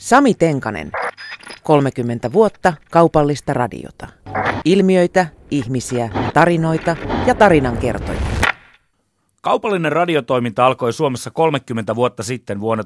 Sami Tenkanen. 30 vuotta kaupallista radiota. Ilmiöitä, ihmisiä, tarinoita ja tarinankertoja. Kaupallinen radiotoiminta alkoi Suomessa 30 vuotta sitten vuonna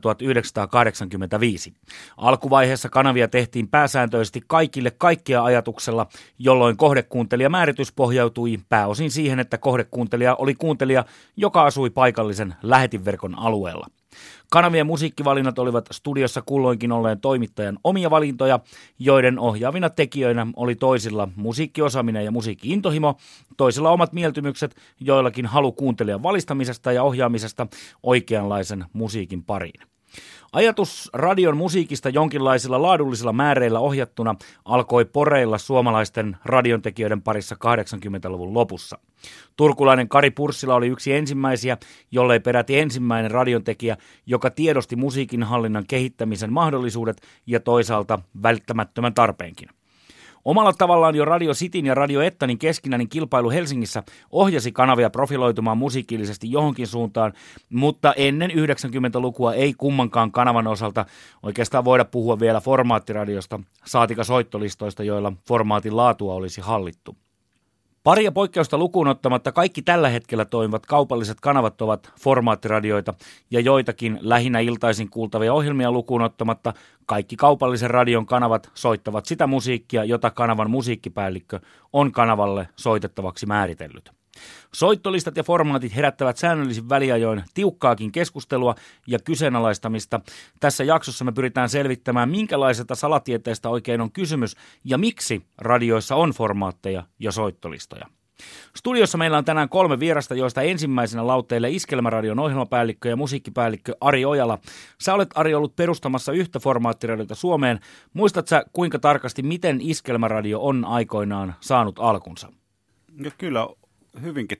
1985. Alkuvaiheessa kanavia tehtiin pääsääntöisesti kaikille kaikkea ajatuksella, jolloin kohdekuuntelijamääritys pohjautui pääosin siihen, että kohdekuuntelija oli kuuntelija, joka asui paikallisen lähetinverkon alueella. Kanavien musiikkivalinnat olivat studiossa kulloinkin olleen toimittajan omia valintoja, joiden ohjaavina tekijöinä oli toisilla musiikkiosaaminen ja musiikki-intohimo, toisilla omat mieltymykset, joillakin halu kuuntelijan valistamisesta ja ohjaamisesta oikeanlaisen musiikin pariin. Ajatus radion musiikista jonkinlaisilla laadullisilla määreillä ohjattuna alkoi poreilla suomalaisten radiontekijöiden parissa 80-luvun lopussa. Turkulainen Kari Purssila oli yksi ensimmäisiä, jollei peräti ensimmäinen radiontekijä, joka tiedosti musiikin hallinnan kehittämisen mahdollisuudet ja toisaalta välttämättömän tarpeenkin. Omalla tavallaan jo Radio Cityn ja Radio Ettanin keskinäinen kilpailu Helsingissä ohjasi kanavia profiloitumaan musiikillisesti johonkin suuntaan, mutta ennen 90-lukua ei kummankaan kanavan osalta oikeastaan voida puhua vielä formaattiradiosta, saatika soittolistoista, joilla formaatin laatua olisi hallittu. Paria poikkeusta lukuun ottamatta kaikki tällä hetkellä toimivat kaupalliset kanavat ovat formaattiradioita ja joitakin lähinnä iltaisin kuultavia ohjelmia lukuun ottamatta kaikki kaupallisen radion kanavat soittavat sitä musiikkia, jota kanavan musiikkipäällikkö on kanavalle soitettavaksi määritellyt. Soittolistat ja formaatit herättävät säännöllisin väliajoin tiukkaakin keskustelua ja kyseenalaistamista. Tässä jaksossa me pyritään selvittämään, minkälaisesta salatieteestä oikein on kysymys ja miksi radioissa on formaatteja ja soittolistoja. Studiossa meillä on tänään 3 vierasta, joista ensimmäisenä lauteille Iskelmäradion ohjelmapäällikkö ja musiikkipäällikkö Ari Ojala. Sä olet, Ari, ollut perustamassa yhtä formaattiradiota Suomeen. Muistatko sä kuinka tarkasti, miten Iskelmäradio on aikoinaan saanut alkunsa? No kyllä hyvinkin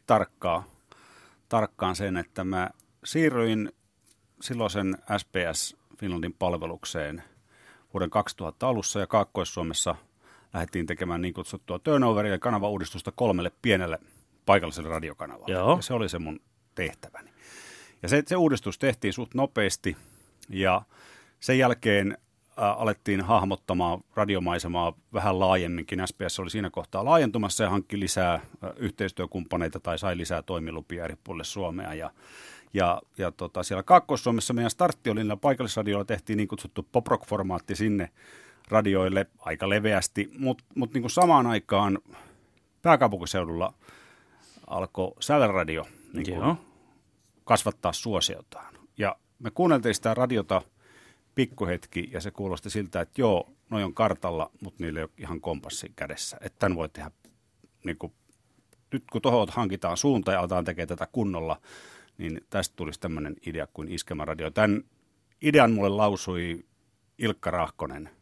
tarkkaan sen, että mä siirryin silloisen SBS Finlandin palvelukseen vuoden 2000 alussa ja Kaakkois-Suomessa lähdettiin tekemään niin kutsuttua turnoveria ja kanavauudistusta 3 pienelle paikalliselle radiokanavalle. Joo. Ja se oli se mun tehtäväni. Ja se uudistus tehtiin suht nopeasti ja sen jälkeen alettiin hahmottamaan radiomaisemaa vähän laajemminkin. SBS oli siinä kohtaa laajentumassa ja hankki lisää yhteistyökumppaneita tai sai lisää toimilupia eri puolille Suomea. Ja siellä Kaakkois-Suomessa meidän startti oli, paikallisradioilla tehtiin niin kutsuttu pop-rock-formaatti sinne radioille aika leveästi, mutta niin kuin samaan aikaan pääkaupunkiseudulla alkoi sävelradio niin kasvattaa suosiotaan. Ja me kuunneltiin sitä radiota pikkuhetki ja se kuulosti siltä, että joo, noi on kartalla, mutta niillä ei ole ihan kompassi kädessä. Että tämän voi tehdä, niin kuin, nyt kun tuohon hankitaan suunta ja aletaan tekemään tätä kunnolla, niin tästä tulisi tämmöinen idea kuin Iskelmäradio. Tämän idean mulle lausui Ilkka Rahkonen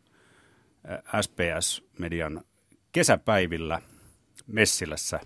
SPS-median kesäpäivillä Messilässä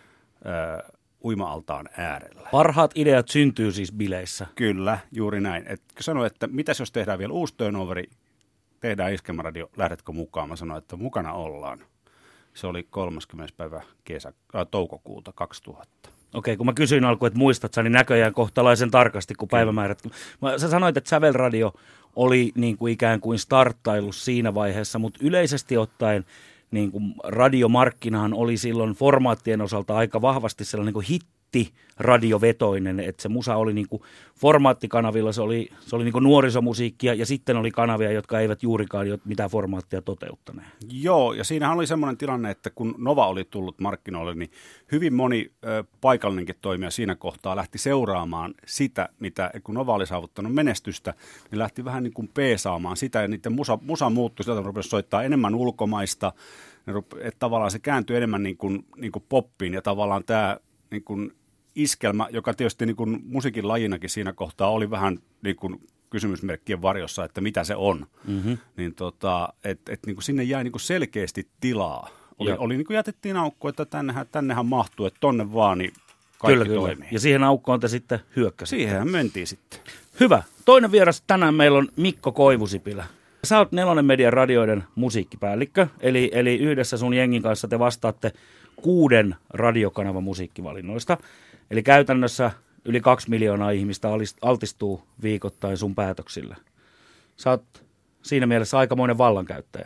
uima-altaan äärellä. Parhaat ideat syntyy siis bileissä. Kyllä, juuri näin. Sanoin, että mitäs jos tehdään vielä uusi turnoveri, tehdään Iskelmäradio, lähdetkö mukaan? Mä sanoin, että mukana ollaan. Se oli 30. päivä toukokuuta 2000. Okei, kun mä kysyin alkuun, että muistatko, niin näköjään kohtalaisen tarkasti kuin päivämäärät. Sä sanoit, että sävelradio oli niin kuin ikään kuin starttailu siinä vaiheessa, mutta yleisesti ottaen niin kuin radiomarkkinahan oli silloin formaattien osalta aika vahvasti sellainen niin kuin hittiradiovetoinen, että se musa oli niin kuin formaattikanavilla, se oli niin kuin nuorisomusiikkia ja sitten oli kanavia, jotka eivät juurikaan mitään formaattia toteuttaneet. Joo, ja siinähän oli semmoinen tilanne, että kun Nova oli tullut markkinoille, niin hyvin moni paikallinenkin toimija siinä kohtaa lähti seuraamaan sitä, mitä kun Nova oli saavuttanut menestystä, niin lähti vähän niin kuin peesaamaan sitä ja niiden musa muuttui, sieltä rupesi soittaa enemmän ulkomaista, että tavallaan se kääntyi enemmän niin kuin poppiin ja tavallaan tämä niin kuin iskelmä, joka tietysti niin kuin musiikin lajinakin siinä kohtaa oli vähän niin kuin kysymysmerkkien varjossa, että mitä se on, niin niin kuin sinne jäi niin kuin selkeästi tilaa. Oli niin kuin jätettiin aukko, että tännehän mahtuu, että tonne vaan, niin kaikki toimii. Ja siihen aukkoon te sitten hyökkäsitte. Siihenhän mentiin sitten. Hyvä. Toinen vieras tänään meillä on Mikko Koivusipilä. Sä oot Nelonen Median radioiden musiikkipäällikkö, eli yhdessä sun jengin kanssa te vastaatte 6 radiokanavan musiikkivalinnoista. Eli käytännössä yli 2 miljoonaa ihmistä altistuu viikoittain sun päätöksille. Sä oot siinä mielessä aikamoinen vallankäyttäjä.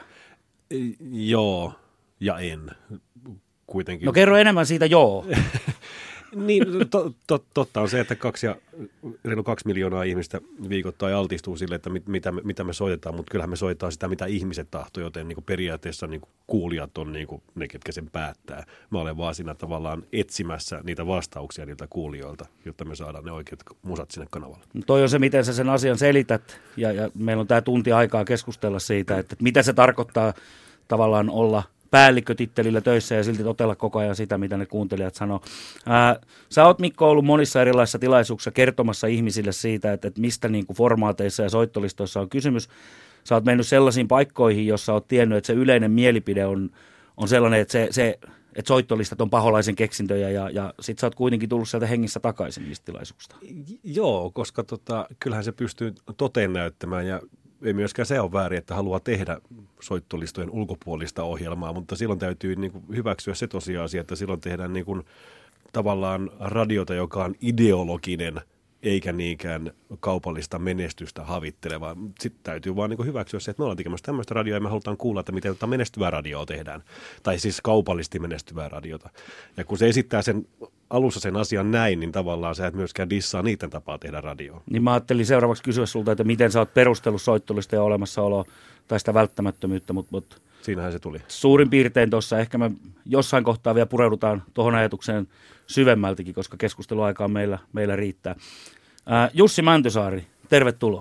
Joo ja en kuitenkin. No kerro enemmän siitä joo. Niin, totta on se, että reilu 2 miljoonaa ihmistä viikoittain altistuu sille, että mitä me soitetaan, mutta kyllähän me soitetaan sitä, mitä ihmiset tahtoo, joten niin kuin periaatteessa niin kuin kuulijat on niin kuin ne, ketkä sen päättää. Mä olen vaan siinä tavallaan etsimässä niitä vastauksia niiltä kuulijoilta, jotta me saadaan ne oikeat musat sinne kanavalle. No toi on se, miten sä sen asian selität, ja meillä on tää tunti aikaa keskustella siitä, että mitä se tarkoittaa tavallaan olla päällikkötittelillä töissä ja silti totella koko ajan sitä, mitä ne kuuntelijat sanoo. Sä oot, Mikko, ollut monissa erilaisissa tilaisuuksissa kertomassa ihmisille siitä, että mistä niin kuin formaateissa ja soittolistoissa on kysymys. Sä oot mennyt sellaisiin paikkoihin, jossa oot tiennyt, että se yleinen mielipide on sellainen, että että soittolistat on paholaisen keksintöjä ja sit sä oot kuitenkin tullut sieltä hengissä takaisin niistä tilaisuuksista. Joo, koska kyllähän se pystyy toteen näyttämään ja ei myöskään se ole väärin, että haluaa tehdä soittolistojen ulkopuolista ohjelmaa, mutta silloin täytyy niin kuin hyväksyä se tosiasia, että silloin tehdään niin kuin tavallaan radiota, joka on ideologinen, eikä niinkään kaupallista menestystä havitteleva. Sitten täytyy vaan niin kuin hyväksyä se, että me ollaan tekemässä tämmöistä radioa ja me halutaan kuulla, että miten menestyvää radioa tehdään. Tai siis kaupallisesti menestyvää radiota. Ja kun se esittää alussa sen asian näin, niin tavallaan sä et myöskään dissaa niiden tapaa tehdä radioa. Niin mä ajattelin seuraavaksi kysyä sulta, että miten sä oot perustellut soittolistojen olemassaoloa tai sitä välttämättömyyttä, mutta siinähän se tuli. Suurin piirtein tuossa ehkä me jossain kohtaa vielä pureudutaan tuohon ajatukseen syvemmältikin, koska keskusteluaikaa meillä riittää. Jussi Mäntysaari, tervetuloa.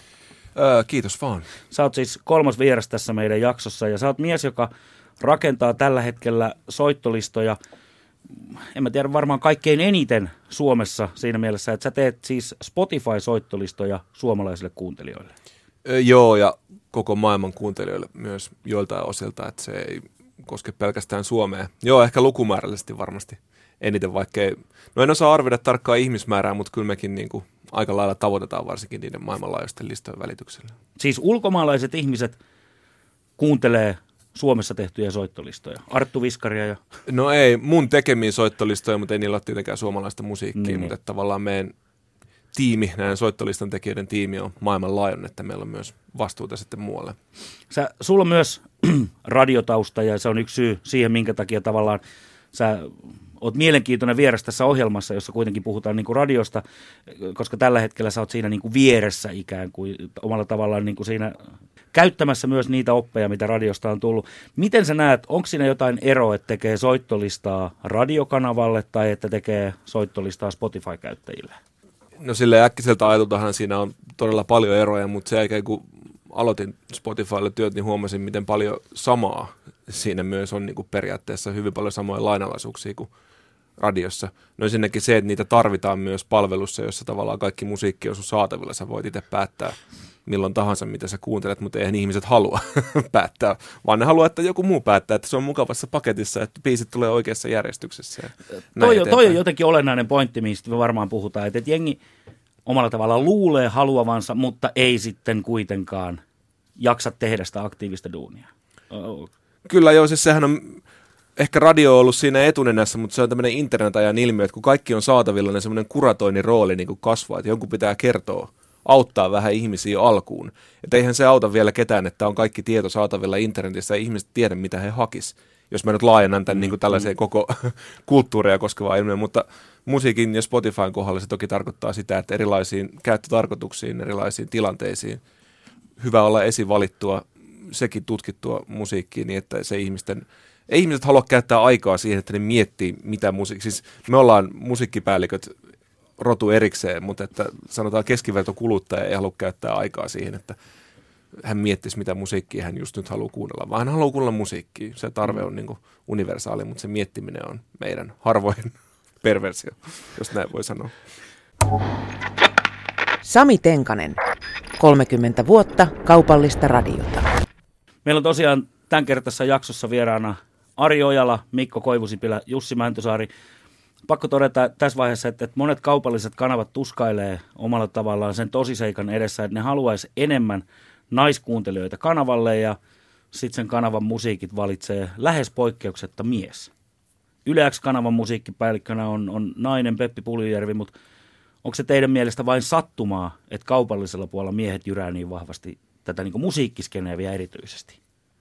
Kiitos vaan. Sä oot siis 3. vieras tässä meidän jaksossa ja sä oot mies, joka rakentaa tällä hetkellä soittolistoja, en mä tiedä, varmaan kaikkein eniten Suomessa siinä mielessä, että sä teet siis Spotify-soittolistoja suomalaisille kuuntelijoille. Joo, ja koko maailman kuuntelijoille myös joiltain osilta, että se ei koske pelkästään Suomea. Joo, ehkä lukumäärällisesti varmasti eniten, vaikkei, no en osaa arvioida tarkkaa ihmismäärää, mutta kyllä mekin niin kuin aika lailla tavoitetaan varsinkin niiden maailmanlaajuisten listojen välityksellä. Siis ulkomaalaiset ihmiset kuuntelee Suomessa tehtyjä soittolistoja. Arttu Viskaria ja... No ei, mun tekemiin soittolistoja, mutta ei niillä ole tietenkään suomalaista musiikkia, mutta tavallaan meidän tiimi, näiden soittolistan tekijöiden tiimi on maailmanlaajuinen, että meillä on myös vastuuta sitten muualle. Sulla on myös radiotausta ja se on yksi syy siihen, minkä takia tavallaan sä oot mielenkiintoinen vieras tässä ohjelmassa, jossa kuitenkin puhutaan niin kuin radiosta, koska tällä hetkellä sä oot siinä niin kuin vieressä ikään kuin omalla tavallaan niin kuin siinä käyttämässä myös niitä oppeja, mitä radiosta on tullut. Miten sä näet, onko siinä jotain eroa, että tekee soittolistaa radiokanavalle tai että tekee soittolistaa Spotify-käyttäjille? No silleen äkkiseltä ajatultahan siinä on todella paljon eroja, mutta se jälkeen kun aloitin Spotifylle työt, niin huomasin, miten paljon samaa siinä myös on niin kuin periaatteessa hyvin paljon samoja lainalaisuuksia kuin radiossa. No ensinnäkin se, että niitä tarvitaan myös palvelussa, jossa tavallaan kaikki musiikki on sun saatavilla. Sä voit itse päättää milloin tahansa, mitä sä kuuntelet, mutta eihän ihmiset halua päättää, vaan ne haluaa, että joku muu päättää, että se on mukavassa paketissa, että biisit tulee oikeassa järjestyksessä. Toi on jotenkin olennainen pointti, mistä me varmaan puhutaan, että jengi omalla tavalla luulee haluavansa, mutta ei sitten kuitenkaan jaksa tehdä sitä aktiivista duunia. Kyllä joo, siis sehän on, ehkä radio on ollut siinä etunenässä, mutta se on tämmöinen internetajan ilmiö, että kun kaikki on saatavilla, niin semmoinen kuratoinnin rooli niin kuin kasvaa, että jonkun pitää kertoa, auttaa vähän ihmisiä alkuun. Että eihän se auta vielä ketään, että on kaikki tieto saatavilla internetissä ja ihmiset tiedä, mitä he hakis. Jos mä nyt laajennan tämän niin kuin tällaiseen koko kulttuuria koskevaa ilmiö, mutta musiikin ja Spotifyn kohdalla se toki tarkoittaa sitä, että erilaisiin käyttötarkoituksiin, erilaisiin tilanteisiin hyvä olla esivalittua, sekin tutkittua musiikkiin, niin että se ei ihmiset halua käyttää aikaa siihen, että ne miettii, mitä musiikki. Siis me ollaan musiikkipäälliköt rotu erikseen, mutta että sanotaan keskivertokuluttaja ei halua käyttää aikaa siihen, että hän miettisi, mitä musiikkia hän just nyt haluaa kuunnella, vaan hän haluaa kuunnella musiikkia. Se tarve on niin kuin universaali, mutta se miettiminen on meidän harvoin perversio, jos näin voi sanoa. Sami Tenkanen, 30 vuotta kaupallista radiota. Meillä on tosiaan tämän kertaisessa jaksossa vieraana Ari Ojala, Mikko Koivusipilä, Jussi Mäntysaari. Pakko todeta tässä vaiheessa, että monet kaupalliset kanavat tuskailee omalla tavallaan sen tosiseikan edessä, että ne haluaisi enemmän naiskuuntelijoita kanavalle ja sitten sen kanavan musiikit valitsee lähes poikkeuksetta mies. Yle X-kanavan musiikkipäällikkönä on nainen Peppi Puljujärvi, mutta onko se teidän mielestä vain sattumaa, että kaupallisella puolella miehet jyrää niin vahvasti tätä niin kuin musiikkiskeneviä erityisesti?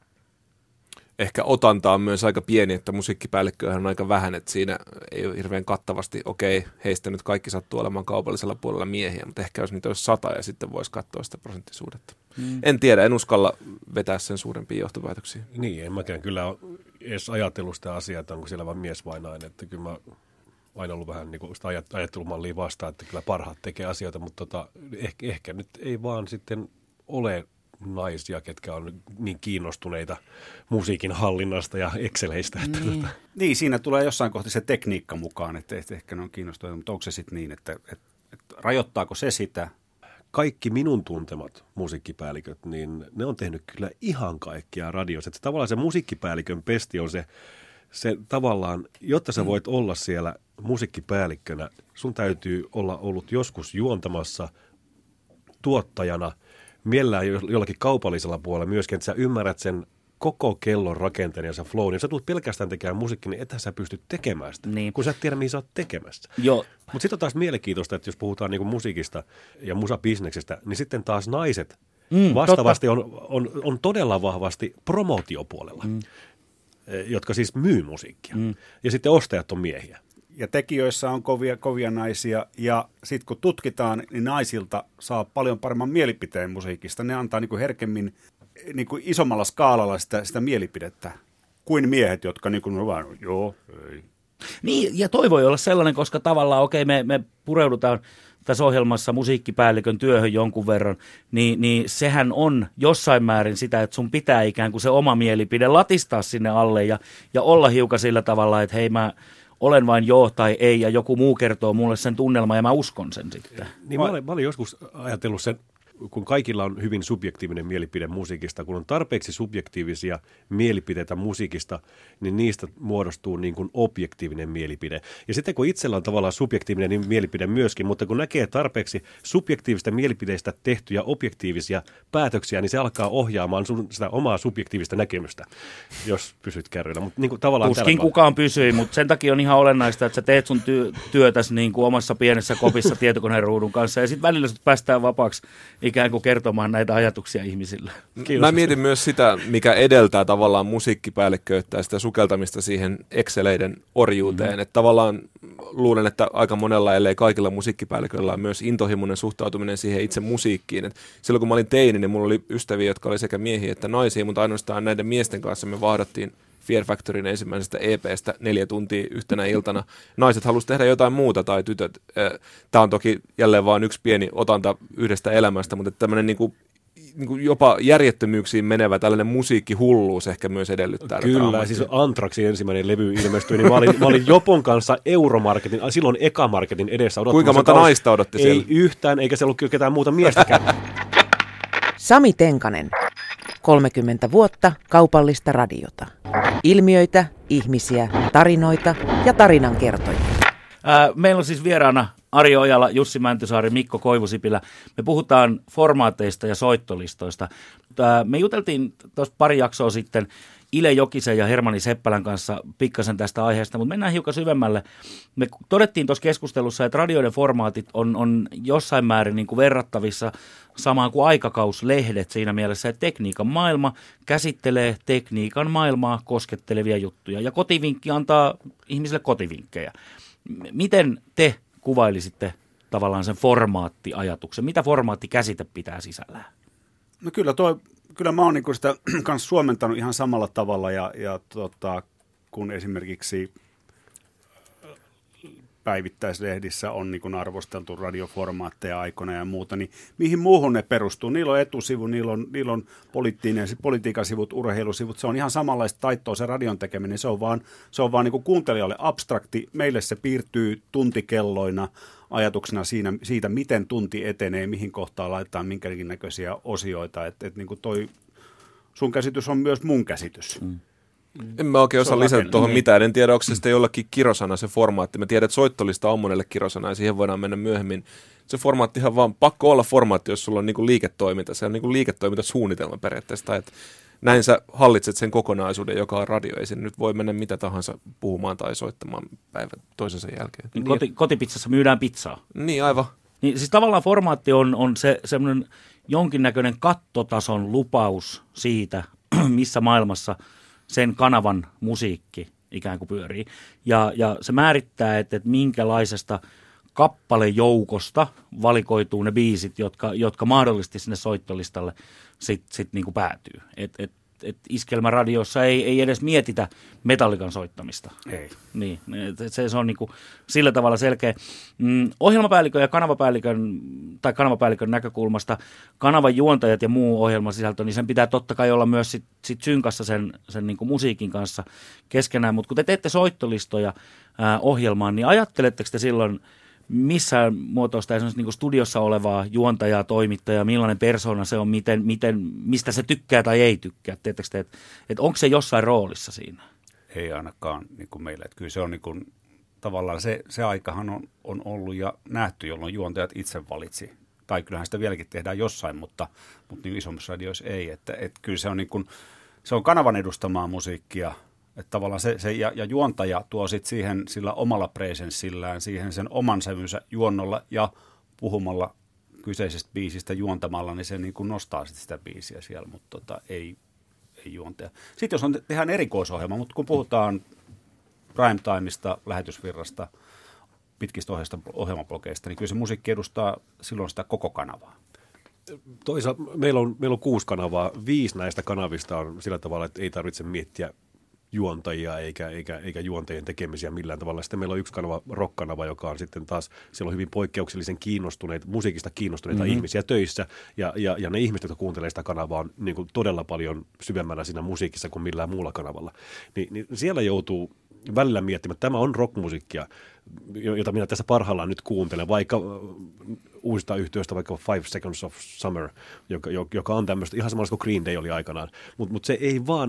Ehkä otanta on myös aika pieni, että musiikkipäällikköä on aika vähän, että siinä ei ole hirveän kattavasti, heistä nyt kaikki sattuu olemaan kaupallisella puolella miehiä, mutta ehkä jos niitä olisi 100 ja sitten voisi katsoa sitä prosenttisuudetta. En tiedä, en uskalla vetää sen suurempia johtopäätöksiä. Niin, en mäkään kyllä ole edes ajatellut sitä asiaa, että onko siellä vain mies vai nainen, että kyllä mä aina ollut vähän niin kuin sitä ajattelumallia vastaan, että kyllä parhaat tekee asioita, mutta ehkä nyt ei vaan sitten ole naisia, ketkä on niin kiinnostuneita musiikin hallinnasta ja Exceleistä. Niin, siinä tulee jossain kohtaa se tekniikka mukaan, että ehkä ne on kiinnostuneita, mutta onko se sitten niin, että rajoittaako se sitä? Kaikki minun tuntemat musiikkipäälliköt, niin ne on tehnyt kyllä ihan kaikkia radiossa. Että tavallaan se musiikkipäällikön pesti on se tavallaan, jotta sä voit olla siellä musiikkipäällikkönä, sun täytyy olla ollut joskus juontamassa, tuottajana, mielellään jollakin kaupallisella puolella myöskin, että sä ymmärrät sen koko kellon rakenteen ja sen flow, niin jos sä tulet pelkästään tekemään musiikkia, niin ethän sä pysty tekemään sitä, kun sä et tiedä, mihin sä oot tekemässä. Mutta sitten on taas mielenkiintoista, että jos puhutaan niinku musiikista ja musabisneksestä, niin sitten taas naiset vastaavasti on todella vahvasti promootiopuolella, jotka siis myy musiikkia. Ja sitten ostajat on miehiä. Ja tekijöissä on kovia naisia, ja sitten kun tutkitaan, niin naisilta saa paljon paremman mielipiteen musiikista. Ne antaa niinku herkemmin niinku isommalla skaalalla sitä mielipidettä kuin miehet, jotka niinku vaan, joo, ei. Niin, ja toi voi olla sellainen, koska tavallaan, me pureudutaan tässä ohjelmassa musiikkipäällikön työhön jonkun verran, niin sehän on jossain määrin sitä, että sun pitää ikään kuin se oma mielipide latistaa sinne alle ja olla hiukan sillä tavalla, että hei mä olen vain joo tai ei, ja joku muu kertoo mulle sen tunnelman, ja mä uskon sen sitten. Niin mä olin joskus ajatellut sen, kun kaikilla on hyvin subjektiivinen mielipide musiikista, kun on tarpeeksi subjektiivisia mielipiteitä musiikista, niin niistä muodostuu niin kuin objektiivinen mielipide. Ja sitten kun itsellä on tavallaan subjektiivinen mielipide myöskin, mutta kun näkee tarpeeksi subjektiivista mielipideistä tehtyjä objektiivisia päätöksiä, niin se alkaa ohjaamaan sitä omaa subjektiivista näkemystä, jos pysyt kärryillä. Mutta niin kuin tavallaan tuskin kukaan pysyi, mutta sen takia on ihan olennaista, että sä teet sun työtäsi niin kuin omassa pienessä kopissa tietokoneen ruudun kanssa, ja sitten välillä sut päästään vapaaksi ikään kuin kertomaan näitä ajatuksia ihmisille. Kiitos. Mä mietin myös sitä, mikä edeltää tavallaan musiikkipäällikköyttä ja sitä sukeltamista siihen Exceleiden orjuuteen. Että tavallaan luulen, että aika monella, ellei kaikilla musiikkipäälliköillä on myös intohimoinen suhtautuminen siihen itse musiikkiin. Et silloin kun mä olin teini, niin mulla oli ystäviä, jotka oli sekä miehiä että naisia, mutta ainoastaan näiden miesten kanssa me vahdattiin Fear Factoryn ensimmäisestä EP:stä 4 tuntia yhtenä iltana. Naiset halusivat tehdä jotain muuta tai tytöt. Tämä on toki jälleen vain yksi pieni otanta yhdestä elämästä, mutta tämmöinen niin kuin jopa järjettömyyksiin menevä tällainen musiikkihulluus ehkä myös edellyttää. Kyllä, siis Anthraxin ensimmäinen levy ilmestyi, niin mä olin Jopon kanssa Euromarketin, silloin Ekamarketin edessä odottamassa. Kuinka monta naista odotti siellä? Ei yhtään, eikä se ollut kyllä ketään muuta miestäkään. Sami Tenkanen, 30 vuotta kaupallista radiota. Ilmiöitä, ihmisiä, tarinoita ja tarinankertojia. Meillä on siis vieraana Ari Ojala, Jussi Mäntysaari, Mikko Koivusipilä. Me puhutaan formaateista ja soittolistoista. Me juteltiin tuossa pari jaksoa sitten Ile Jokisen ja Hermanni Seppälän kanssa pikkasen tästä aiheesta, mutta mennään hiukan syvemmälle. Me todettiin tuossa keskustelussa, että radioiden formaatit on jossain määrin niin kuin verrattavissa samaan kuin aikakauslehdet siinä mielessä, että tekniikan maailma käsittelee tekniikan maailmaa koskettelevia juttuja ja kotivinkki antaa ihmisille kotivinkkejä. Miten te kuvailisitte tavallaan sen formaattiajatuksen? Mitä formaattikäsite pitää sisällään? No kyllä mä oon niinku sitä kanssa suomentanut ihan samalla tavalla ja kun esimerkiksi päivittäislehdissä on niin kuin arvosteltu radioformaatteja aikoina ja muuta, niin mihin muuhun ne perustuu? Niillä on etusivu, niillä on politiikan sivut, urheilusivut, se on ihan samanlaista taittoa se radion tekeminen, se on vaan niin kuin kuuntelijalle abstrakti, meille se piirtyy tuntikelloina ajatuksena siitä, miten tunti etenee, mihin kohtaan laitetaan minkäkin näköisiä osioita, että niin kuin toi sun käsitys on myös mun käsitys. En mä oikein osaa lisätä tuohon mitään. En tiedä, onko se sitten jollakin kirosana se formaatti. Mä tiedän, että soittolista on monelle kirosana ja siihen voidaan mennä myöhemmin. Se formaattihan vaan pakko olla formaatti, jos sulla on niinku liiketoiminta. Se on niinku liiketoimintasuunnitelma periaatteessa. Että näin sä hallitset sen kokonaisuuden, joka on radio. Ei se nyt voi mennä mitä tahansa puhumaan tai soittamaan päivän toisensa jälkeen. Kotipizzassa myydään pizzaa. Niin, aivan. Niin, siis tavallaan formaatti on se semmoinen jonkinnäköinen kattotason lupaus siitä, missä maailmassa sen kanavan musiikki ikään kuin pyörii. Ja se määrittää, että minkälaisesta kappalejoukosta valikoituu ne biisit, jotka mahdollisesti sinne soittolistalle sit niin kuin päätyy. Et iskelmäradiossa ei edes mietitä Metallican soittamista. Ei. Niin, se on niin kuin sillä tavalla selkeä. Ohjelmapäällikön ja kanavapäällikön näkökulmasta kanavan juontajat ja muu ohjelmasisältö, niin sen pitää totta kai olla myös sit synkassa sen niin kuin musiikin kanssa keskenään. Mutta kun te teette soittolistoja ohjelmaan, niin ajatteletteko te silloin missään muotoista esimerkiksi niin kuin studiossa olevaa juontajaa, toimittajaa, millainen persona se on, mistä se tykkää tai ei tykkää? Teettekö te, että onko se jossain roolissa siinä? Ei ainakaan niin kuin meillä. Että kyllä se on niin kuin, tavallaan se aikahan on ollut ja nähty, jolloin juontajat itse valitsi. Tai kyllähän sitä vieläkin tehdään jossain, mutta niin isommissa radioissa ei. Että kyllä se on, niin kuin, se on kanavan edustamaa musiikkia. Että tavallaan ja juontaja tuo sitten siihen sillä omalla presenssillään, siihen sen oman sävynsä juonnolla ja puhumalla kyseisestä biisistä juontamalla, niin se niin kuin nostaa sitä biisiä siellä, mutta ei juontaja. Sitten jos tehdään erikoisohjelma, mutta kun puhutaan primetimeista, lähetysvirrasta, pitkistä ohjelmablogeista, niin kyllä se musiikki edustaa silloin sitä koko kanavaa. Toisaalta meillä on 6 kanavaa. 5 näistä kanavista on sillä tavalla, että ei tarvitse miettiä juontajia eikä juontajien tekemisiä millään tavalla. Sitten meillä on 1 kanava, rock-kanava, joka on sitten taas, siellä on hyvin poikkeuksellisen musiikista kiinnostuneita ihmisiä töissä, ja ne ihmiset, jotka kuuntelee sitä kanavaa, on niin kuin todella paljon syvemmällä siinä musiikissa kuin millään muulla kanavalla. Niin siellä joutuu välillä miettimään, että tämä on rockmusiikkia, jota minä tässä parhaillaan nyt kuuntelen, vaikka uusista yhtiöistä, vaikka 5 Seconds of Summer, joka on tämmöistä, ihan samalla kuin Green Day oli aikanaan, mutta se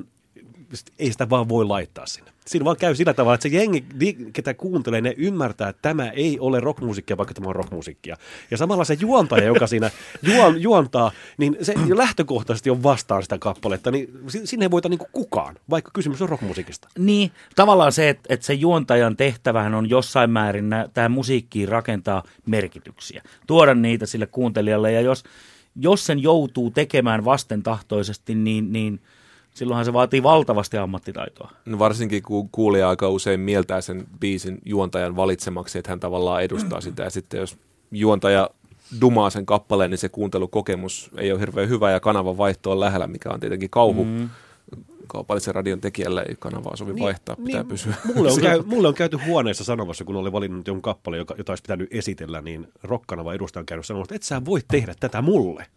ei sitä vaan voi laittaa sinne. Siinä vaan käy sillä tavalla, että se jengi, ketä kuuntelee, ne ymmärtää, että tämä ei ole rockmusiikkia, vaikka tämä on rockmusiikkia. Ja samalla se juontaja, joka siinä juontaa, niin se lähtökohtaisesti on vastaan sitä kappaletta, niin sinne ei voita niin kuin kukaan, vaikka kysymys on rockmusiikista. Niin, tavallaan se, että se juontajan tehtävähän on jossain määrin tähän musiikkiin rakentaa merkityksiä, tuoda niitä sille kuuntelijalle, ja jos sen joutuu tekemään vastentahtoisesti, niin silloinhan se vaatii valtavasti ammattitaitoa. No varsinkin kun kuulija aika usein mieltää sen biisin juontajan valitsemaksi, että hän tavallaan edustaa sitä. Ja sitten jos juontaja dumaa sen kappaleen, niin se kuuntelukokemus ei ole hirveän hyvä ja kanavan vaihto on lähellä, mikä on tietenkin kauhu. Kaupallisen radion tekijälle ei kanavaa sovi vaihtaa, pitää pysyä. Mulle on käyty huoneessa sanomassa, kun oli valinnut jonkun kappaleen, jota olisi pitänyt esitellä, niin rock-kanava edustaja on käynyt sanomassa, että et sä voi tehdä tätä mulle.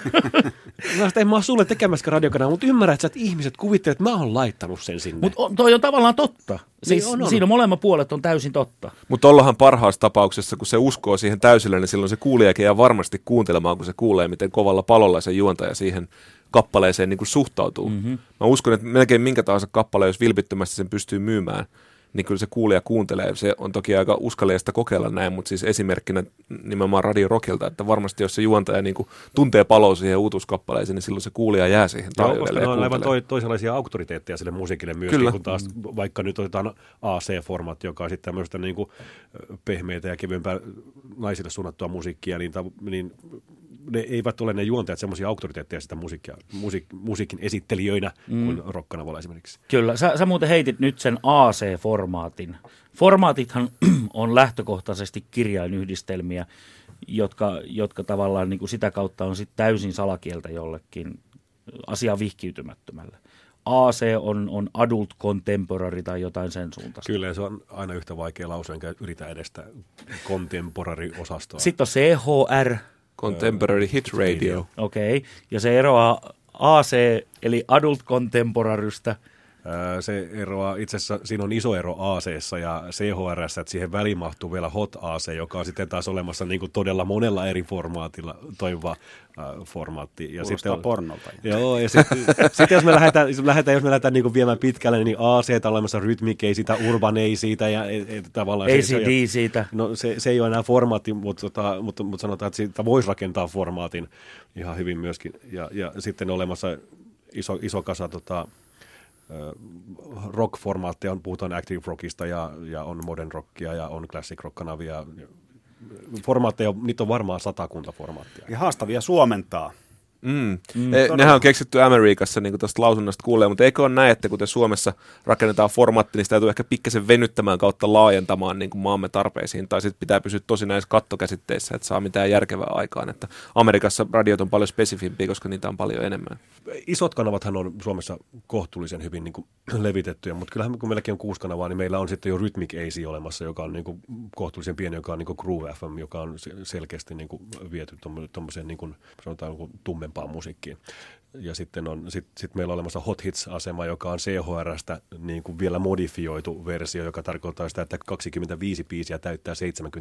En mä ole sulle tekemässä radiokanavaa, mutta ymmärrät sä, että ihmiset kuvittelevat, että mä oon laittanut sen sinne. Mutta toi on tavallaan totta. Siis on. Siinä molemmat puolet on täysin totta. Mutta ollahan parhaassa tapauksessa, kun se uskoo siihen täysillä, niin silloin se kuulijakin jää varmasti kuuntelemaan, kun se kuulee, miten kovalla palolla se juontaja siihen kappaleeseen niin kuin suhtautuu. Mä uskon, että melkein minkä tahansa kappaleen, jos vilpittömästi sen pystyy myymään, niin kyllä se kuulija kuuntelee. Se on toki aika uskallista kokeilla näin, mutta siis esimerkkinä nimenomaan Radio Rockilta, että varmasti jos se juontaja niin kuin tuntee paloa siihen uutuuskappaleeseen, niin silloin se kuulija jää siihen taajuudelle. Joo, koska ne on aivan toisenlaisia auktoriteetteja sille musiikille myöskin, kyllä. Kun taas vaikka nyt otetaan AC-formaatti, joka on sitten tämmöistä niin kuin pehmeitä ja kevyempää naisille suunnattua musiikkia, niin ne eivät ole ne juontajat semmoisia auktoriteetteja sitä musiikin esittelijöinä kuin rock-kanavalla esimerkiksi. Kyllä, sä muuten heitit nyt sen AC-formaatin. Formaatithan on lähtökohtaisesti kirjainyhdistelmiä, jotka tavallaan niin kuin sitä kautta on sit täysin salakieltä jollekin asiaan vihkiytymättömälle. AC on adult contemporary tai jotain sen suuntaista. Kyllä, se on aina yhtä vaikea lause, enkä yritä edestä contemporary-osastoa. Sitten on CHR. Contemporary Hit Radio. Okei, ja se eroaa AC eli adult contemporarystä. Se eroaa, itse asiassa siinä on iso ero AC-ssa ja CHR:ssä, että siihen väliin mahtuu vielä Hot AC, joka on sitten taas olemassa niin kuin todella monella eri formaatilla toimiva formaatti. Ja kuulostaa sitten pornolta. Joo, ja sitten jos me lähdetään niin kuin viemään pitkälle, niin AC on olemassa Rhythmic, ei siitä, Urban ei siitä. Ja, tavallaan ACD siitä. No se ei ole enää formaatti, mutta sanotaan, että siitä voisi rakentaa formaatin ihan hyvin myöskin. Ja sitten on olemassa iso kasa rock-formaatteja, puhutaan active rockista ja on modern rockia ja on classic rock-kanavia. Formaatteja, niitä on varmaan 100 formaattia. Ja haastavia suomentaa. Nehän on keksitty Amerikassa, niin kuin tuosta lausunnasta kuulee, mutta eikö ole näin, että kuten Suomessa rakennetaan formaatti, niin sitä täytyy ehkä pikkasen venyttämään kautta laajentamaan niin kuin maamme tarpeisiin, tai sitten pitää pysyä tosi näissä kattokäsitteissä, että saa mitään järkevää aikaan. Että Amerikassa radiot on paljon spesifimpiä, koska niitä on paljon enemmän. Isot kanavathan on Suomessa kohtuullisen hyvin niin kuin levitettyjä, mutta kyllähän kun meilläkin on 6 kanavaa, niin meillä on sitten jo Rhythmic AC olemassa, joka on niin kuin kohtuullisen pieni, joka on niin kuin Groove FM, joka on selkeästi niin kuin viety tuommoiseen niin kuin, sanotaan niin kuin tummempaan musiikkiin. Ja sitten on sit meillä on olemassa Hot Hits-asema, joka on CHR:stä niin kuin vielä modifioitu versio, joka tarkoittaa sitä, että 25 biisiä täyttää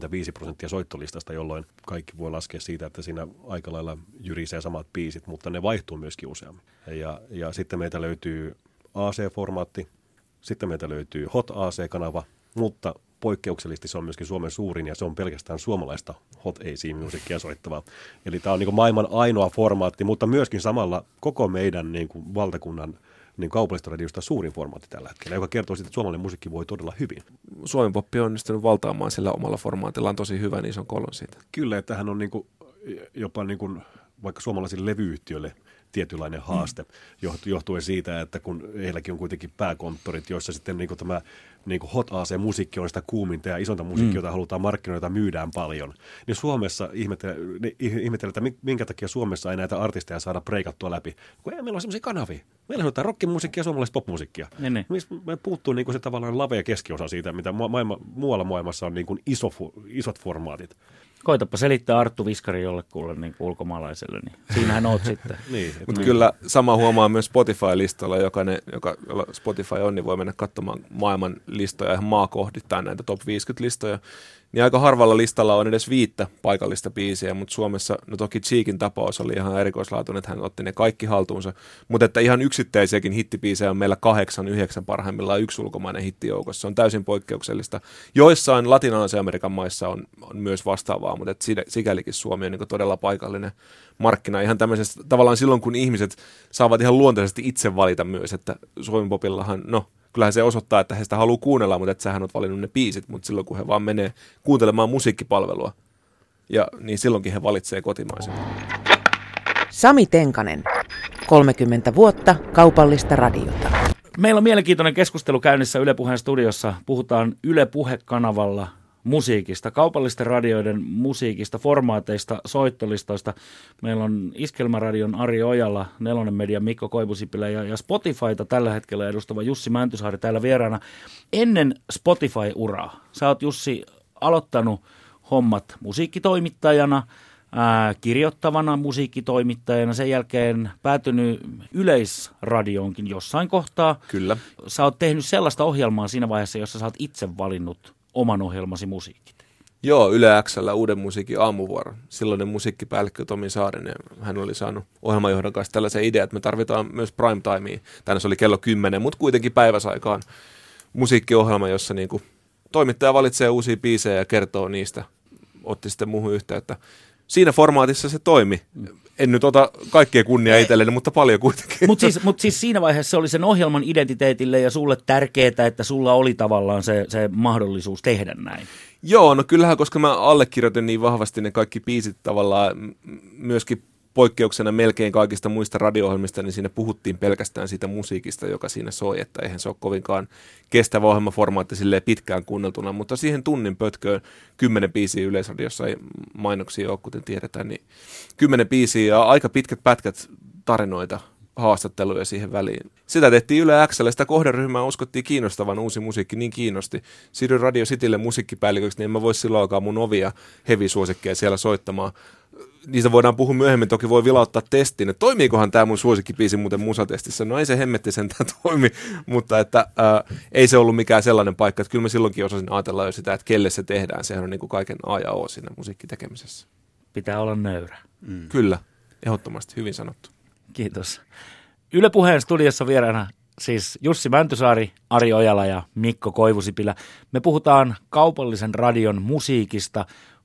75% soittolistasta, jolloin kaikki voi laskea siitä, että siinä aika lailla jyrisee samat biisit, mutta ne vaihtuu myöskin useammin. Ja sitten meiltä löytyy AC-formaatti, sitten meiltä löytyy Hot AC-kanava, mutta poikkeuksellisesti se on myöskin Suomen suurin ja se on pelkästään suomalaista Hot AC-musiikkia soittavaa. Eli tämä on niin kuin maailman ainoa formaatti, mutta myöskin samalla koko meidän niin kuin valtakunnan niin kaupallisesta radiosta suurin formaatti tällä hetkellä, joka kertoo siitä, että suomalainen musiikki voi todella hyvin. Suomen poppi on onnistunut valtaamaan sillä omalla formaatillaan tosi hyvä, niin se on kolon siitä. Kyllä, että tämähän on niin kuin, jopa niin kuin, vaikka suomalaisille levyyhtiöille tietynlainen haaste, johtuen siitä, että kun heilläkin on kuitenkin pääkonttorit, joissa sitten niin kuin tämä niin kuin Hot AC-musiikki on sitä kuuminta ja isonta musiikkia, jota halutaan markkinoida, myydään paljon. Niin Suomessa ihmetellään, että minkä takia Suomessa ei näitä artisteja saada breikattua läpi. Kun ei meillä ole sellaisia kanavia. Meillä on jotain rockimusiikkia ja suomalaista popmusiikkia. Me puuttuu niin kuin se tavallaan lavea keskiosa siitä, mitä muualla maailmassa on niin kuin isot formaatit. Koitapa selittää Arttu Viskari jollekulle niin ulkomaalaiselle, niin siinähän oot sitten. Mutta kyllä sama huomaa myös Spotify-listalla, joka Spotify on, niin voi mennä katsomaan maailman listoja ihan maakohdittain näitä top 50-listoja. Niin aika harvalla listalla on edes 5 paikallista biisiä, mutta Suomessa, no toki Cheekin tapaus oli ihan erikoislaatuinen, että hän otti ne kaikki haltuunsa, mutta että ihan yksittäisiäkin hittibiisejä on meillä 8-9 parhaimmillaan yksi ulkomainen hittijoukossa. Se on täysin poikkeuksellista. Joissain Latinalaisen Amerikan maissa on myös vastaavaa, mutta että sikälikin Suomi on niin todella paikallinen markkina. Ihan tämmöisessä tavallaan silloin, kun ihmiset saavat ihan luontaisesti itse valita myös, että Suomen popillahan, no kyllähän se osoittaa, että he sitä haluaa kuunnella, mutta että sähän oot valinnut ne biisit, mutta silloin kun he vaan menee kuuntelemaan musiikkipalvelua, ja niin silloinkin he valitsee kotimaisen. Sami Tenkanen, 30 vuotta kaupallista radiota. Meillä on mielenkiintoinen keskustelu käynnissä Yle Puheen studiossa. Puhutaan Yle Puhe-kanavalla musiikista, kaupallisten radioiden musiikista, formaateista, soittolistoista. Meillä on Iskelmäradion Ari Ojala, Nelonen Median Mikko Koivusipilä ja Spotifyta tällä hetkellä edustava Jussi Mäntysaari täällä vieraana. Ennen Spotify-uraa, sä oot Jussi aloittanut hommat musiikkitoimittajana, kirjoittavana musiikkitoimittajana, sen jälkeen päätynyt Yleisradioonkin jossain kohtaa. Kyllä. Sä oot tehnyt sellaista ohjelmaa siinä vaiheessa, jossa sä oot itse valinnut oman ohjelmasi musiikit. Joo, Yle X:llä Uuden musiikin aamuvuoro. Silloinen musiikkipäällikkö Tomi Saarinen, hän oli saanut ohjelmanjohdon kanssa tällaisen idean, että me tarvitaan myös prime timea. Tänne se oli kello 10, mutta kuitenkin päiväsaikaan musiikkiohjelma, jossa niin kuin toimittaja valitsee uusia biisejä ja kertoo niistä. Otti sitten muuhun yhteyttä. Siinä formaatissa se toimi. En nyt ota kaikkea kunnia itselleni, mutta paljon kuitenkin. Mutta siis siinä vaiheessa se oli sen ohjelman identiteetille ja sulle tärkeää, että sulla oli tavallaan se mahdollisuus tehdä näin. Joo, no kyllähän, koska mä allekirjoitin niin vahvasti ne kaikki biisit tavallaan myöskin poikkeuksena melkein kaikista muista radio-ohjelmista, niin siinä puhuttiin pelkästään siitä musiikista, joka siinä soi, että eihän se ole kovinkaan kestävä ohjelmaformaatti silleen pitkään kuunneltuna, mutta siihen tunnin pötköön 10 biisiä Yleisradiossa ei mainoksia ole, kuten tiedetään, niin 10 biisiä ja aika pitkät pätkät tarinoita, haastatteluja siihen väliin. Sitä tehtiin Yle X:lle, sitä kohderyhmää uskottiin kiinnostavan, uusi musiikki niin kiinnosti. Siirryin Radio Citylle musiikkipäälliköksi, niin en mä voi silloin alkaa mun ovia heavy-suosikkeja siellä soittamaan. Niistä voidaan puhua myöhemmin, toki voi vilauttaa testiin, että toimiikohan tämä mun suosikkibiisi muuten musatestissä. No ei se hemmetti sentään toimi, mutta että ei se ollut mikään sellainen paikka, että kyllä mä silloinkin osasin ajatella jo sitä, että kelle se tehdään. Sehän on niin kuin kaiken A ja O siinä musiikkitekemisessä. Pitää olla nöyrä. Kyllä, ehdottomasti, hyvin sanottu. Kiitos. Yle Puheen studiossa vieraana siis Jussi Mäntysaari, Ari Ojala ja Mikko Koivusipilä. Me puhutaan kaupallisen radion musiikista,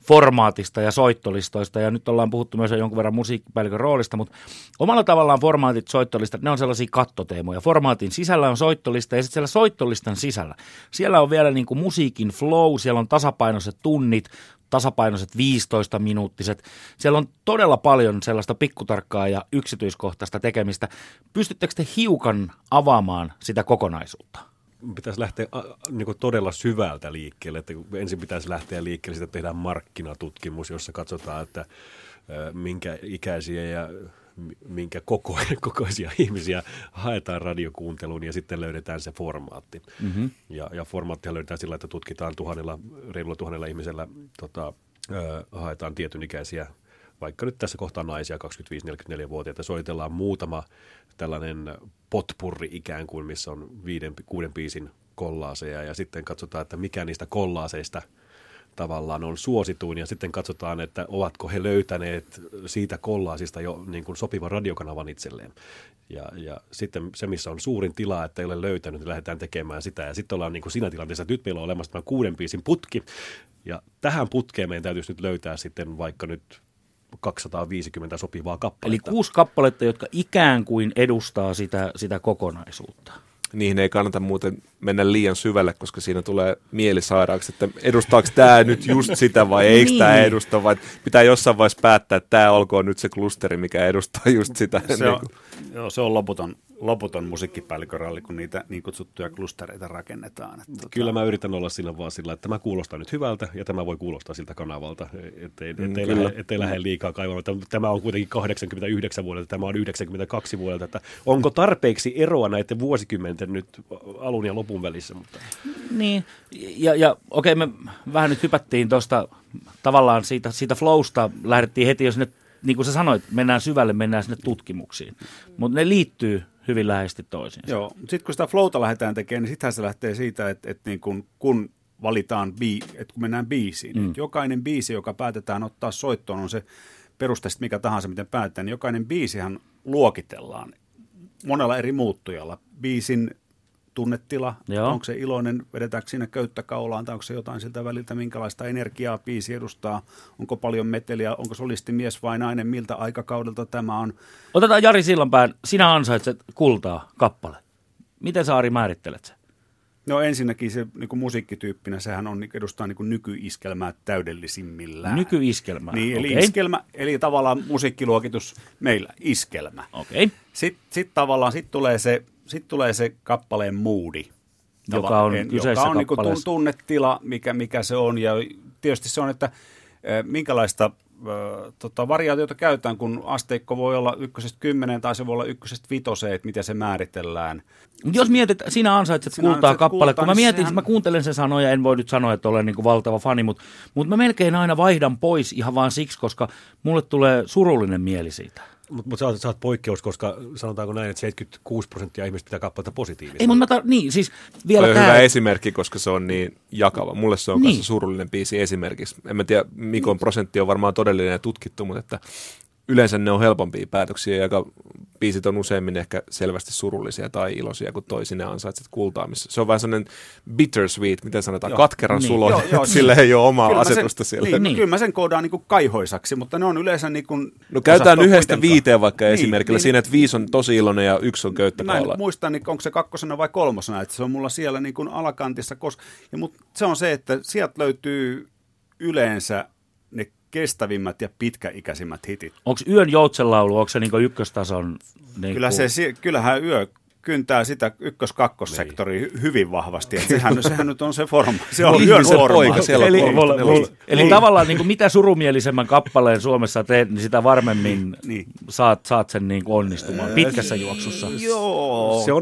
formaatista ja soittolistoista, ja nyt ollaan puhuttu myös jonkun verran musiikkipäällikön roolista, mutta omalla tavallaan formaatit, soittolistat, ne on sellaisia kattoteemoja. Formaatin sisällä on soittolista, ja sitten siellä soittolistan sisällä, siellä on vielä niin kuin musiikin flow, siellä on tasapainoiset tunnit, tasapainoiset 15-minuuttiset. Siellä on todella paljon sellaista pikkutarkkaa ja yksityiskohtaista tekemistä. Pystyttekö te hiukan avaamaan sitä kokonaisuutta? Pitäisi lähteä niin todella syvältä liikkeelle. Että ensin pitäisi lähteä liikkeelle, sitten tehdään markkinatutkimus, jossa katsotaan, että minkä ikäisiä ja minkä kokoisia ihmisiä haetaan radiokuunteluun, ja sitten löydetään se formaatti. Mm-hmm. Ja formaattia löydetään sillä, että tutkitaan reilulla 1000 ihmisellä, haetaan tietyn ikäisiä, vaikka nyt tässä kohtaa naisia, 25-44-vuotiaita, soitellaan muutama tällainen potpurri ikään kuin, missä on 5-6 biisin kollaaseja, ja sitten katsotaan, että mikä niistä kollaaseista tavallaan on suosituin, ja sitten katsotaan, että ovatko he löytäneet siitä kollaasista jo niin kuin sopivan radiokanavan itselleen. Ja sitten se, missä on suurin tila, että ei ole löytänyt, niin lähdetään tekemään sitä. Ja sitten ollaan niin kuin siinä tilanteessa, että nyt meillä on olemassa tämä 6 biisin putki, ja tähän putkeen meidän täytyisi nyt löytää sitten vaikka nyt 250 sopivaa kappaletta. Eli 6 kappaletta, jotka ikään kuin edustaa sitä kokonaisuutta. Niihin ei kannata muuten mennä liian syvälle, koska siinä tulee mielisairaaksi, että edustaako tämä nyt just sitä vai eikö tämä edusta, vai pitää jossain vaiheessa päättää, että tämä olkoon nyt se klusteri, mikä edustaa just sitä. Se on loputon musiikkipäälliköralli, kun niitä niin kutsuttuja klustereita rakennetaan. Kyllä mä yritän olla sillä vaan sillä, että tämä kuulostaa nyt hyvältä ja tämä voi kuulostaa siltä kanavalta, ettei lähde liikaa kaivamaan. Tämä on kuitenkin 89 vuodelta, tämä on 92 vuodelta, että onko tarpeeksi eroa näiden vuosikymmenten nyt alun ja lopun välissä? Mutta. Niin, ja okei, me vähän nyt hypättiin tuosta tavallaan siitä flowsta, lähdettiin heti jo sinne, niin kuin sä sanoit, mennään syvälle, mennään sinne tutkimuksiin, mutta ne liittyy hyvin läheisesti toisiinsa. Joo, sitten kun sitä flowta lähdetään tekemään, niin sittenhän se lähtee siitä, että niin kun valitaan, että kun mennään biisiin, niin jokainen biisi, joka päätetään ottaa soittoon, on se peruste mikä tahansa, miten päätetään, niin jokainen biisihän luokitellaan monella eri muuttujalla. Biisin tunnetila, onko se iloinen, vedetäänkö siinä köyttä kaulaan, tai onko se jotain siltä väliltä, minkälaista energiaa biisi edustaa, onko paljon meteliä, onko solisti mies vai nainen, miltä aikakaudelta tämä on. Otetaan Jari Sillanpää, sinä ansaitset kultaa kappale. Miten sä, Ari, määrittelet sen? No ensinnäkin se niin kuin musiikkityyppinä, sehän on, edustaa niin kuin nykyiskelmää täydellisimmillään. Nykyiskelmää, niin, eli iskelmä, eli tavallaan musiikkiluokitus meillä, iskelmä. Okay. Sitten tavallaan tulee se kappaleen moodi, joka on kyseessä niin kuin tunnetila, mikä se on, ja tietysti se on, että minkälaista variaatiota käytetään, kun asteikko voi olla 1-10 tai se voi olla 1-5, että miten se määritellään. Jos mietit, sinä ansaitset kultaa kappale, kun mä mietin, mä kuuntelen sen sanoja, en voi nyt sanoa, että olen niin kuin valtava fani, mutta mä melkein aina vaihdan pois ihan vaan siksi, koska mulle tulee surullinen mieli siitä. Mutta sä oot poikkeus, koska sanotaanko näin, että 76% ihmistä pitää kappaletta positiivisesti. Ei, mutta niin, siis vielä tämä on hyvä esimerkki, koska se on niin jakava. Mulle se on niin. Kanssa surullinen biisi esimerkiksi. En mä tiedä, Mikon prosentti on varmaan todellinen ja tutkittu, mutta että yleensä ne on helpompia päätöksiä, ja biisit on useimmin ehkä selvästi surullisia tai iloisia, kun toisin ne ansaitset kultaa. Se on vähän sellainen bittersweet, miten sanotaan, katkeran sulo, sillä ei ole omaa asetusta siellä. Niin. Kyllä mä sen koodaan niin kuin kaihoisaksi, mutta ne on yleensä niin kuin... No käytetään 1-5 vaikka esimerkillä siinä, että 5 on tosi iloinen ja 1 on köyttäkaula. Mä en muista, niin onko se 2 vai 3, että se on mulla siellä niin kuin alakantissa. Mutta se on se, että sieltä löytyy yleensä ne kestävimmät ja pitkäikäisimmät hitit. Onko Yön joutsenlaulu, onko se niin ykköstason? Niin kyllähän Yö kyntää sitä ykkös-kakkossektoria hyvin vahvasti. Sehän nyt on se forma. Se on Yön forma. Eli tavallaan niin kuin mitä surumielisemmän kappaleen Suomessa teet, niin sitä varmemmin saat sen niin kuin onnistumaan pitkässä juoksussa. Joo. Se on,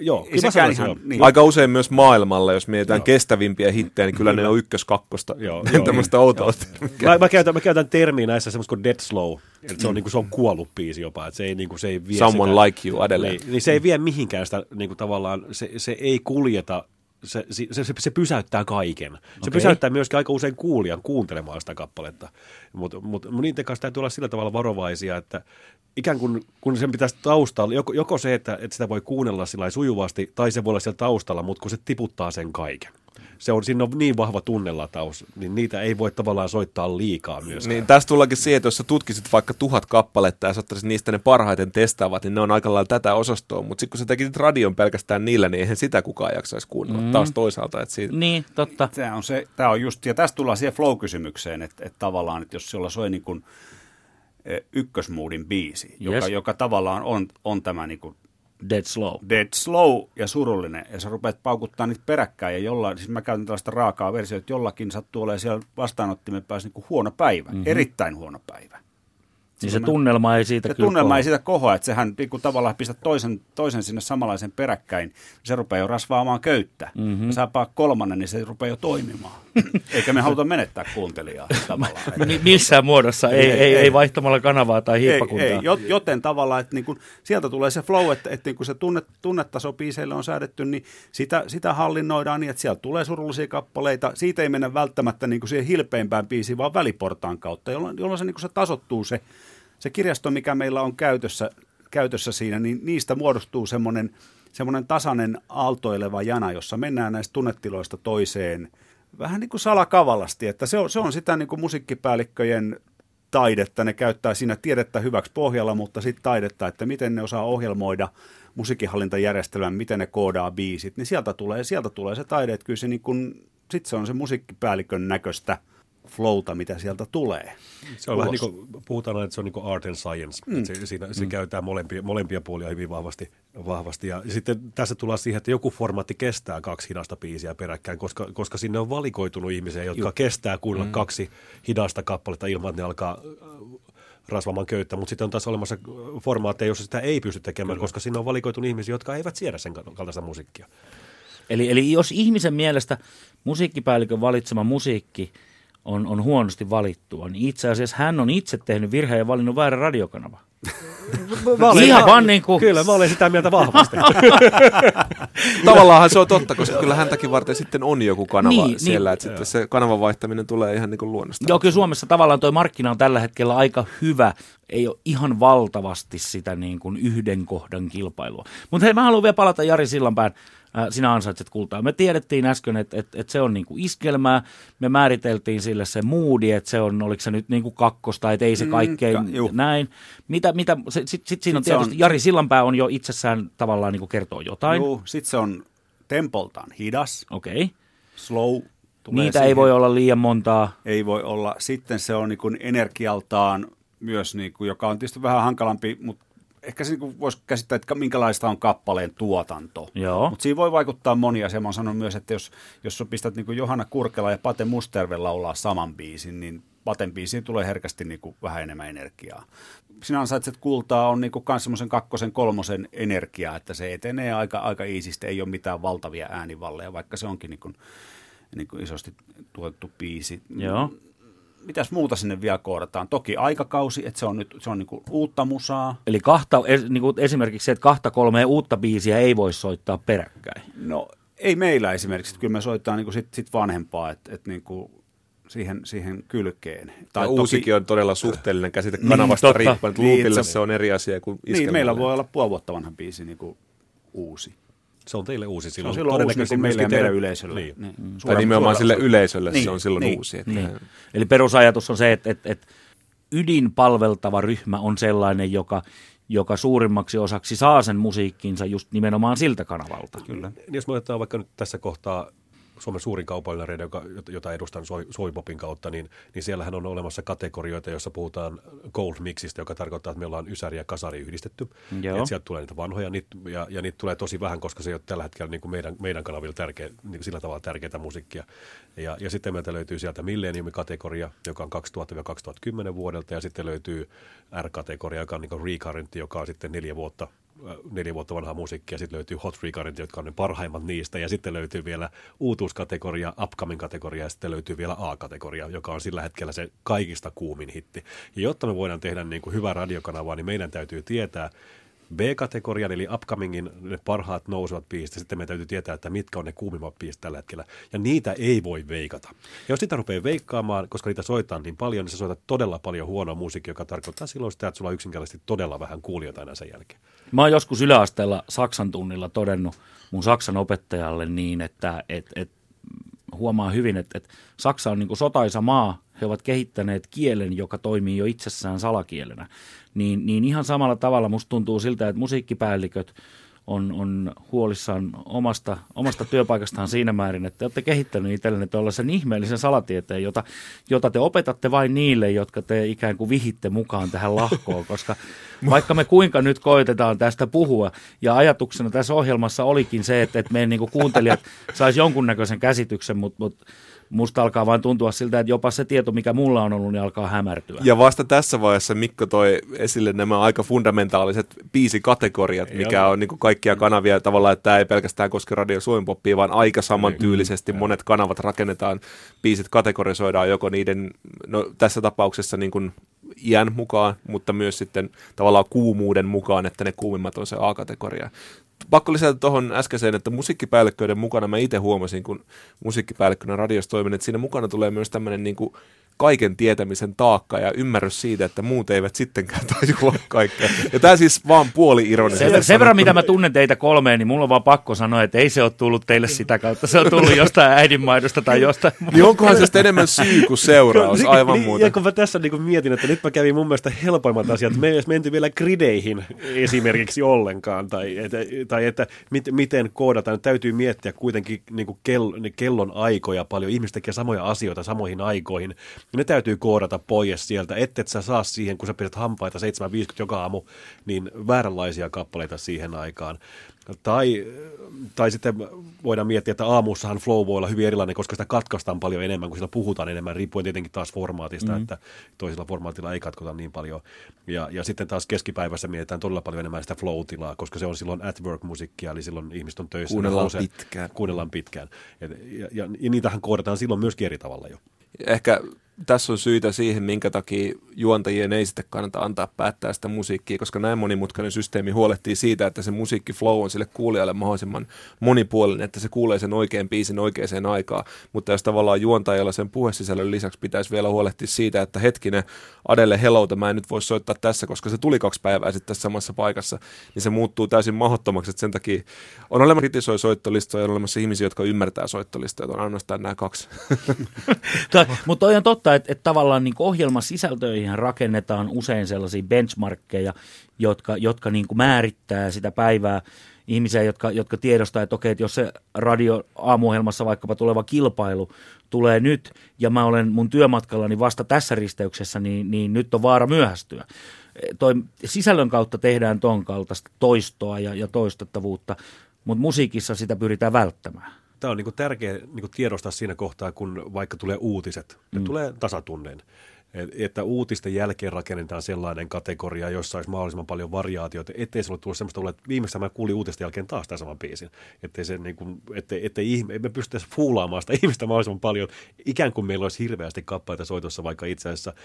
aika usein myös maailmalla, jos mietitään kestävimpiä hittejä, niin kyllä ne on ykkös-kakkosta. Tämmöistä outoa. Mä käytän termiä näissä semmoista kuin dead slow. Se on, se on kuollut biisi jopa. Että se ei vie Someone sitä, like you edelleen. Niin se ei vie mihinkään sitä niin kuin tavallaan, se ei kuljeta, se pysäyttää kaiken. Se pysäyttää myöskin aika usein kuulijan kuuntelemaan sitä kappaletta. Mutta niiden kanssa täytyy olla sillä tavalla varovaisia, että ikään kuin kun sen pitäisi taustalla, joko se, että sitä voi kuunnella sillä sujuvasti, tai se voi olla siellä taustalla, mutta kun se tiputtaa sen kaiken. Siinä on niin vahva tunnelataus, niin niitä ei voi tavallaan soittaa liikaa myöskään. Niin, tästä tullakin siihen, että jos sä tutkisit vaikka 1000 kappaletta ja sä ottaisit niistä ne parhaiten testaavat, niin ne on aika lailla tätä osastoa. Mutta sitten kun sä tekisit radion pelkästään niillä, niin eihän sitä kukaan jaksaisi kuunnella taas toisaalta. Että siitä... Niin, totta. Tämä on just, ja tästä tullaan siihen flow-kysymykseen, että tavallaan, että jos sulla soi niin kuin ykkösmoodin biisi, joka tavallaan on tämä niin kuin dead slow ja surullinen, ja sä rupeat paukuttaa niitä peräkkäin, ja siis mä käytän tällaista raakaa versiota, että jollakin sattuu olemaan siellä vastaanottimen päässä niin kuin huono päivä, erittäin huono päivä. Niin se tunnelma ei siitä kohoa, että sehän kun tavallaan pistät toisen sinne samanlaisen peräkkäin, niin se rupeaa jo rasvaamaan köyttä. Ja sä paat kolmannen, niin se rupeaa jo toimimaan. Eikä me haluta menettää kuuntelijaa tavallaan. Missään muodossa, ei vaihtamalla kanavaa tai hiippakuntaa. Ei, joten tavallaan, että niin kun sieltä tulee se flow, että niin kun se tunnetaso biiseille on säädetty, niin sitä hallinnoidaan niin, että sieltä tulee surullisia kappaleita. Siitä ei mennä välttämättä niin kuin siihen hilpeimpään biisiin, vaan väliportaan kautta, jolloin se, niin se tasottuu se kirjasto, mikä meillä on käytössä siinä, niin niistä muodostuu semmoinen tasainen aaltoileva jana, jossa mennään näistä tunnetiloista toiseen vähän niin kuin salakavallasti, että se on sitä niin kuin musiikkipäällikköjen taidetta, ne käyttää siinä tiedettä hyväksi pohjalla, mutta sitten taidetta, että miten ne osaa ohjelmoida musiikkihallintajärjestelmän, miten ne koodaa biisit, niin sieltä tulee se taide, että kyllä se niin kuin, sit se on se musiikkipäällikön näköistä flowta, mitä sieltä tulee. Se on vähän niin kuin, puhutaan, että se on niin kuin art and science. Se käytetään molempia puolia hyvin vahvasti. Ja sitten tässä tullaan siihen, että joku formaatti kestää 2 hidasta biisiä peräkkäin, koska sinne on valikoitunut ihmisiä, jotka kestää kuunnella 2 hidasta kappaletta ilman, että ne alkaa rasvaamaan köyttä. Mutta sitten on taas olemassa formaatteja, jossa sitä ei pysty tekemään, koska sinne on valikoitunut ihmisiä, jotka eivät siedä sen kaltaista musiikkia. Eli jos ihmisen mielestä musiikkipäällikön valitsema musiikki on huonosti valittua, niin itse asiassa hän on itse tehnyt virheen ja valinnut väärän radiokanava. Kyllä, mä olen sitä mieltä vahvasti. Tavallaanhan se on totta, koska kyllä häntäkin varten sitten on joku kanava siellä, että sitten se kanavan vaihtaminen tulee ihan niin kuin luonnostaan. Joo, kyllä Suomessa tavallaan toi markkina on tällä hetkellä aika hyvä. Ei ole ihan valtavasti sitä niin kuin yhden kohdan kilpailua. Mutta hei, mä haluan vielä palata Jari Sillanpään. Sinä ansaitset kultaa. Me tiedettiin äsken, että se on niinku iskelmää. Me määriteltiin sille se moodi, että se on, oliko se nyt niinku kakkosta, että ei se kaikkein näin. Sitten siinä on tietysti, Jari Sillanpää on jo itsessään tavallaan niinku kertoo jotain. Joo, sitten se on tempoltaan hidas. Okei. Slow. Niitä ei voi olla liian montaa. Ei voi olla. Sitten se on niinku energialtaan myös, niinku, joka on tietysti vähän hankalampi, mutta ehkä se voisi käsittää, että minkälaista on kappaleen tuotanto. Mutta siinä voi vaikuttaa monia. Mä oon sanonut myös, että jos pistät niin kuin Johanna Kurkela ja Pate Musterve laulaa saman biisin, niin Paten biisiin tulee herkästi niin kuin vähän enemmän energiaa. Sinä ansaitset kultaa on niin kuin myös semmoisen 2., 3. energiaa, että se etenee aika iisisti, ei ole mitään valtavia äänivalleja, vaikka se onkin niin kuin isosti tuotettu biisi. Joo. Mitäs muuta sinne vielä koodataan? Toki aikakausi, että se on niinku uutta musaa. Eli niinku esimerkiksi se, että 2-3 uutta biisiä ei voi soittaa peräkkäin. No ei meillä esimerkiksi. Kyllä me soittaa niinku sit vanhempaa, että niinku siihen kylkeen. Tai uusikin on todella suhteellinen käsite kanavasta riippuen. Loopille se on eri asia kuin iskelmälle. Niin, meillä voi olla puoli vuotta vanha biisi niinku uusi. Se on teille uusi silloin. Se on silloin uusi niin meille ja meidän yleisölle. Niin. Tai nimenomaan sille yleisölle se on silloin uusi. Niin. Eli perusajatus on se, että ydinpalveltava ryhmä on sellainen, joka suurimmaksi osaksi saa sen musiikkinsa just nimenomaan siltä kanavalta. Kyllä. Jos me otetaan vaikka nyt tässä kohtaa Suomen suurin kaupallinen radio, jota edustan Soipopin kautta, niin siellähän on olemassa kategorioita, joissa puhutaan gold mixistä, joka tarkoittaa, että meillä on ysäri ja kasari yhdistetty. Että sieltä tulee niitä vanhoja, ja niitä tulee tosi vähän, koska se ei ole tällä hetkellä niin kuin meidän kanavilla niin sillä tavalla tärkeää musiikkia. Ja sitten meiltä löytyy sieltä Millennium-kategoria, joka on 2000-2010 vuodelta, ja sitten löytyy R-kategoria, joka on niin kuin recurrent, joka on sitten 4 vuotta vanhaa musiikkia, sitten löytyy Hot Recurrent, jotka on ne parhaimmat niistä, ja sitten löytyy vielä uutuuskategoria, upcoming-kategoria, ja sitten löytyy vielä A-kategoria, joka on sillä hetkellä se kaikista kuumin hitti. Ja jotta me voidaan tehdä niin kuin hyvää radiokanavaa, niin meidän täytyy tietää B-kategorian, eli upcomingin ne parhaat nousevat biisit, ja sitten meidän täytyy tietää, että mitkä on ne kuumimmat biisit tällä hetkellä, ja niitä ei voi veikata. Ja jos sitä rupeaa veikkaamaan, koska niitä soitaan niin paljon, niin sä soitat todella paljon huonoa musiikkia, joka tarkoittaa silloin sitä, että sulla on yksinkertaisesti todella vähän kuulijoita enää sen jälkeen. Mä oon joskus yläasteella Saksan tunnilla todennut mun Saksan opettajalle niin, että huomaa hyvin, että Saksa on niin kuin sotaisa maa, he ovat kehittäneet kielen, joka toimii jo itsessään salakielenä, niin ihan samalla tavalla musta tuntuu siltä, että musiikkipäälliköt on huolissaan omasta työpaikastaan siinä määrin, että te olette kehittäneet itsellenne tuollaisen ihmeellisen salatieteen, jota te opetatte vain niille, jotka te ikään kuin vihitte mukaan tähän lahkoon, koska vaikka me kuinka nyt koitetaan tästä puhua, ja ajatuksena tässä ohjelmassa olikin se, että meidän niin kuin kuuntelijat sais jonkunnäköisen käsityksen, mutta musta alkaa vain tuntua siltä, että jopa se tieto, mikä mulla on ollut, niin alkaa hämärtyä. Ja vasta tässä vaiheessa Mikko toi esille nämä aika fundamentaaliset biisikategoriat, mikä on niin kuin kaikkia kanavia tavallaan, että tämä ei pelkästään koske Radio Suomen Poppia, vaan aika samantyylisesti monet kanavat rakennetaan, biisit kategorisoidaan joko niiden, no tässä tapauksessa niin kuin iän mukaan, mutta myös sitten tavallaan kuumuuden mukaan, että ne kuumimmat on se A-kategoria. Pakko lisätä tuohon äskeiseen, että musiikkipäällikköiden mukana mä itse huomasin, kun musiikkipäällikkönä radiossa toimin, että siinä mukana tulee myös tämmöinen niin kuin kaiken tietämisen taakka ja ymmärrys siitä, että muut eivät sittenkään tajua kaikkea. Ja tämä siis vaan puoli-ironisesti. Sen verran, mitä mä tunnen teitä kolmeen, niin mulla on vaan pakko sanoa, että ei se ole tullut teille sitä kautta. Se on tullut jostain äidinmaidosta tai jostain. Niin onkohan se sitten enemmän syy kuin seuraus, aivan muuten. Ja kun mä tässä niin mietin, että nyt mä kävin mun mielestä helpoimmat asiat. Me ei edes menty vielä grideihin esimerkiksi ollenkaan, tai että miten koodataan. Täytyy miettiä kuitenkin niin kuin kellon aikoja paljon. Ihmiset tekee samoja asioita samoihin aikoihin. Ne täytyy koodata pois sieltä, ettet sä saa siihen, kun sä pidät hampaita 7.50 joka aamu, niin vääränlaisia kappaleita siihen aikaan. Tai sitten voidaan miettiä, että aamussahan flow voi olla hyvin erilainen, koska sitä katkaistaan paljon enemmän, kun sillä puhutaan enemmän, riippuen tietenkin taas formaatista, että toisella formaatilla ei katkota niin paljon. Ja sitten taas keskipäivässä mietitään todella paljon enemmän sitä flow-tilaa, koska se on silloin at work-musiikkia, eli silloin ihmiset on töissä. Kuunnellaan pitkään. Ja niitähän koodataan silloin myöskin eri tavalla jo. Ehkä tässä on syitä siihen, minkä takia juontajien ei sitten kannata antaa päättää sitä musiikkia, koska näin monimutkainen systeemi huolehtii siitä, että se musiikkiflow on sille kuulijalle mahdollisimman monipuolinen, että se kuulee sen oikean biisin oikeaan aikaan. Mutta jos tavallaan juontajalla sen puhesisällön lisäksi pitäisi vielä huolehtia siitä, että hetkinen, Adele Hellouta mä en nyt voi soittaa tässä, koska se tuli 2 päivää sitten tässä samassa paikassa, niin se muuttuu täysin mahdottomaksi, että sen takia on olemassa kritisoi soittolistoja ja on olemassa ihmisiä, jotka ymmärtää soittolistoja, on ainoastaan nämä 2. Mutta toi on totta, että tavallaan niin ohjelmasisältöihin rakennetaan usein sellaisia benchmarkkeja, jotka niin kuin määrittää sitä päivää. Ihmisiä, jotka tiedostaa, että okei, että jos se radio-aamuohjelmassa vaikkapa tuleva kilpailu tulee nyt, ja mä olen mun työmatkallani vasta tässä risteyksessä, niin nyt on vaara myöhästyä. Sisällön kautta tehdään ton kaltaista toistoa ja toistettavuutta, mutta musiikissa sitä pyritään välttämään. Tämä on tärkeää tiedostaa siinä kohtaa, kun vaikka tulee uutiset. Ne tulee tasatunneen. Että uutisten jälkeen rakennetaan sellainen kategoria, jossa olisi mahdollisimman paljon variaatioita, ettei se ole tullut sellaista, että viimeistään mä kuulin uutisten jälkeen taas tämän saman biisin. Ettei me pystyttäisiin fuulaamaan sitä ihmistä mahdollisimman paljon, ikään kuin meillä olisi hirveästi kappaleita soitossa, vaikka itse asiassa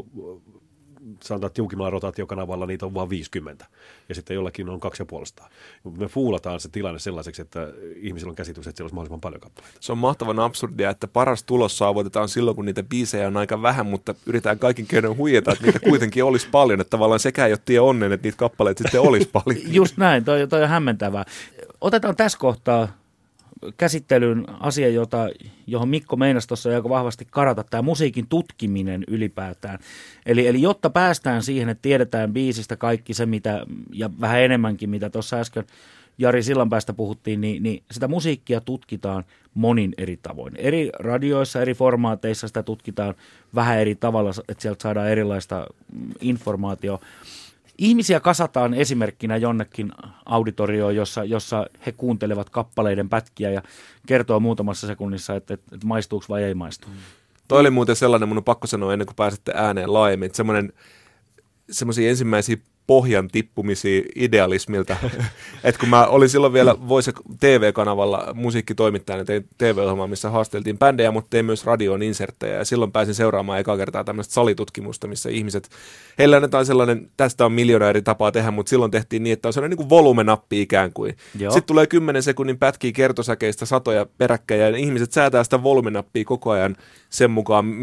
sanotaan tiukimmalla rotaatiokanavalla niitä on vain 50, ja sitten jollakin on 250. Me fuulataan se tilanne sellaiseksi, että ihmisillä on käsitys, että siellä olisi mahdollisimman paljon kappaleita. Se on mahtavan absurdia, että paras tulos saavutetaan silloin, kun niitä biisejä on aika vähän, mutta yritetään kaikin keinoin huijata, että niitä kuitenkin olisi paljon, että tavallaan sekään ei ole tie onnen, että niitä kappaleita sitten olisi paljon. Just näin, toi on hämmentävää. Otetaan tässä kohtaa käsittelyyn asia, johon Mikko meinasi tuossa aika vahvasti karata, tämä musiikin tutkiminen ylipäätään. Eli jotta päästään siihen, että tiedetään biisistä kaikki se, mitä, ja vähän enemmänkin, mitä tuossa äsken Jari Sillanpäästä puhuttiin, niin sitä musiikkia tutkitaan monin eri tavoin. Eri radioissa, eri formaateissa sitä tutkitaan vähän eri tavalla, että sieltä saadaan erilaista informaatiota. Ihmisiä kasataan esimerkkinä jonnekin auditorioon, jossa he kuuntelevat kappaleiden pätkiä ja kertoo muutamassa sekunnissa, että maistuuko vai ei maistu. Toi oli muuten sellainen, mun on pakko sanoa ennen kuin pääsette ääneen laajemmin, että semmoisia ensimmäisiä pohjan tippumisia idealismilta. Et kun mä olin silloin vielä Voice TV-kanavalla musiikkitoimittajana, tein TV-ohjelmaa, missä haasteltiin bändejä, mutta tein myös radioon inserttejä. Ja silloin pääsin seuraamaan ekaa kertaa tämmöistä salitutkimusta, missä ihmiset, heillä annetaan sellainen, tästä on miljoona eri tapaa tehdä, mutta silloin tehtiin niin, että on sellainen niin kuin volumenappi ikään kuin. Joo. Sitten tulee 10 sekunnin pätkiä kertosäkeistä, satoja peräkkäin, ja ihmiset säätää sitä volumenappia koko ajan sen mukaan, mitä ne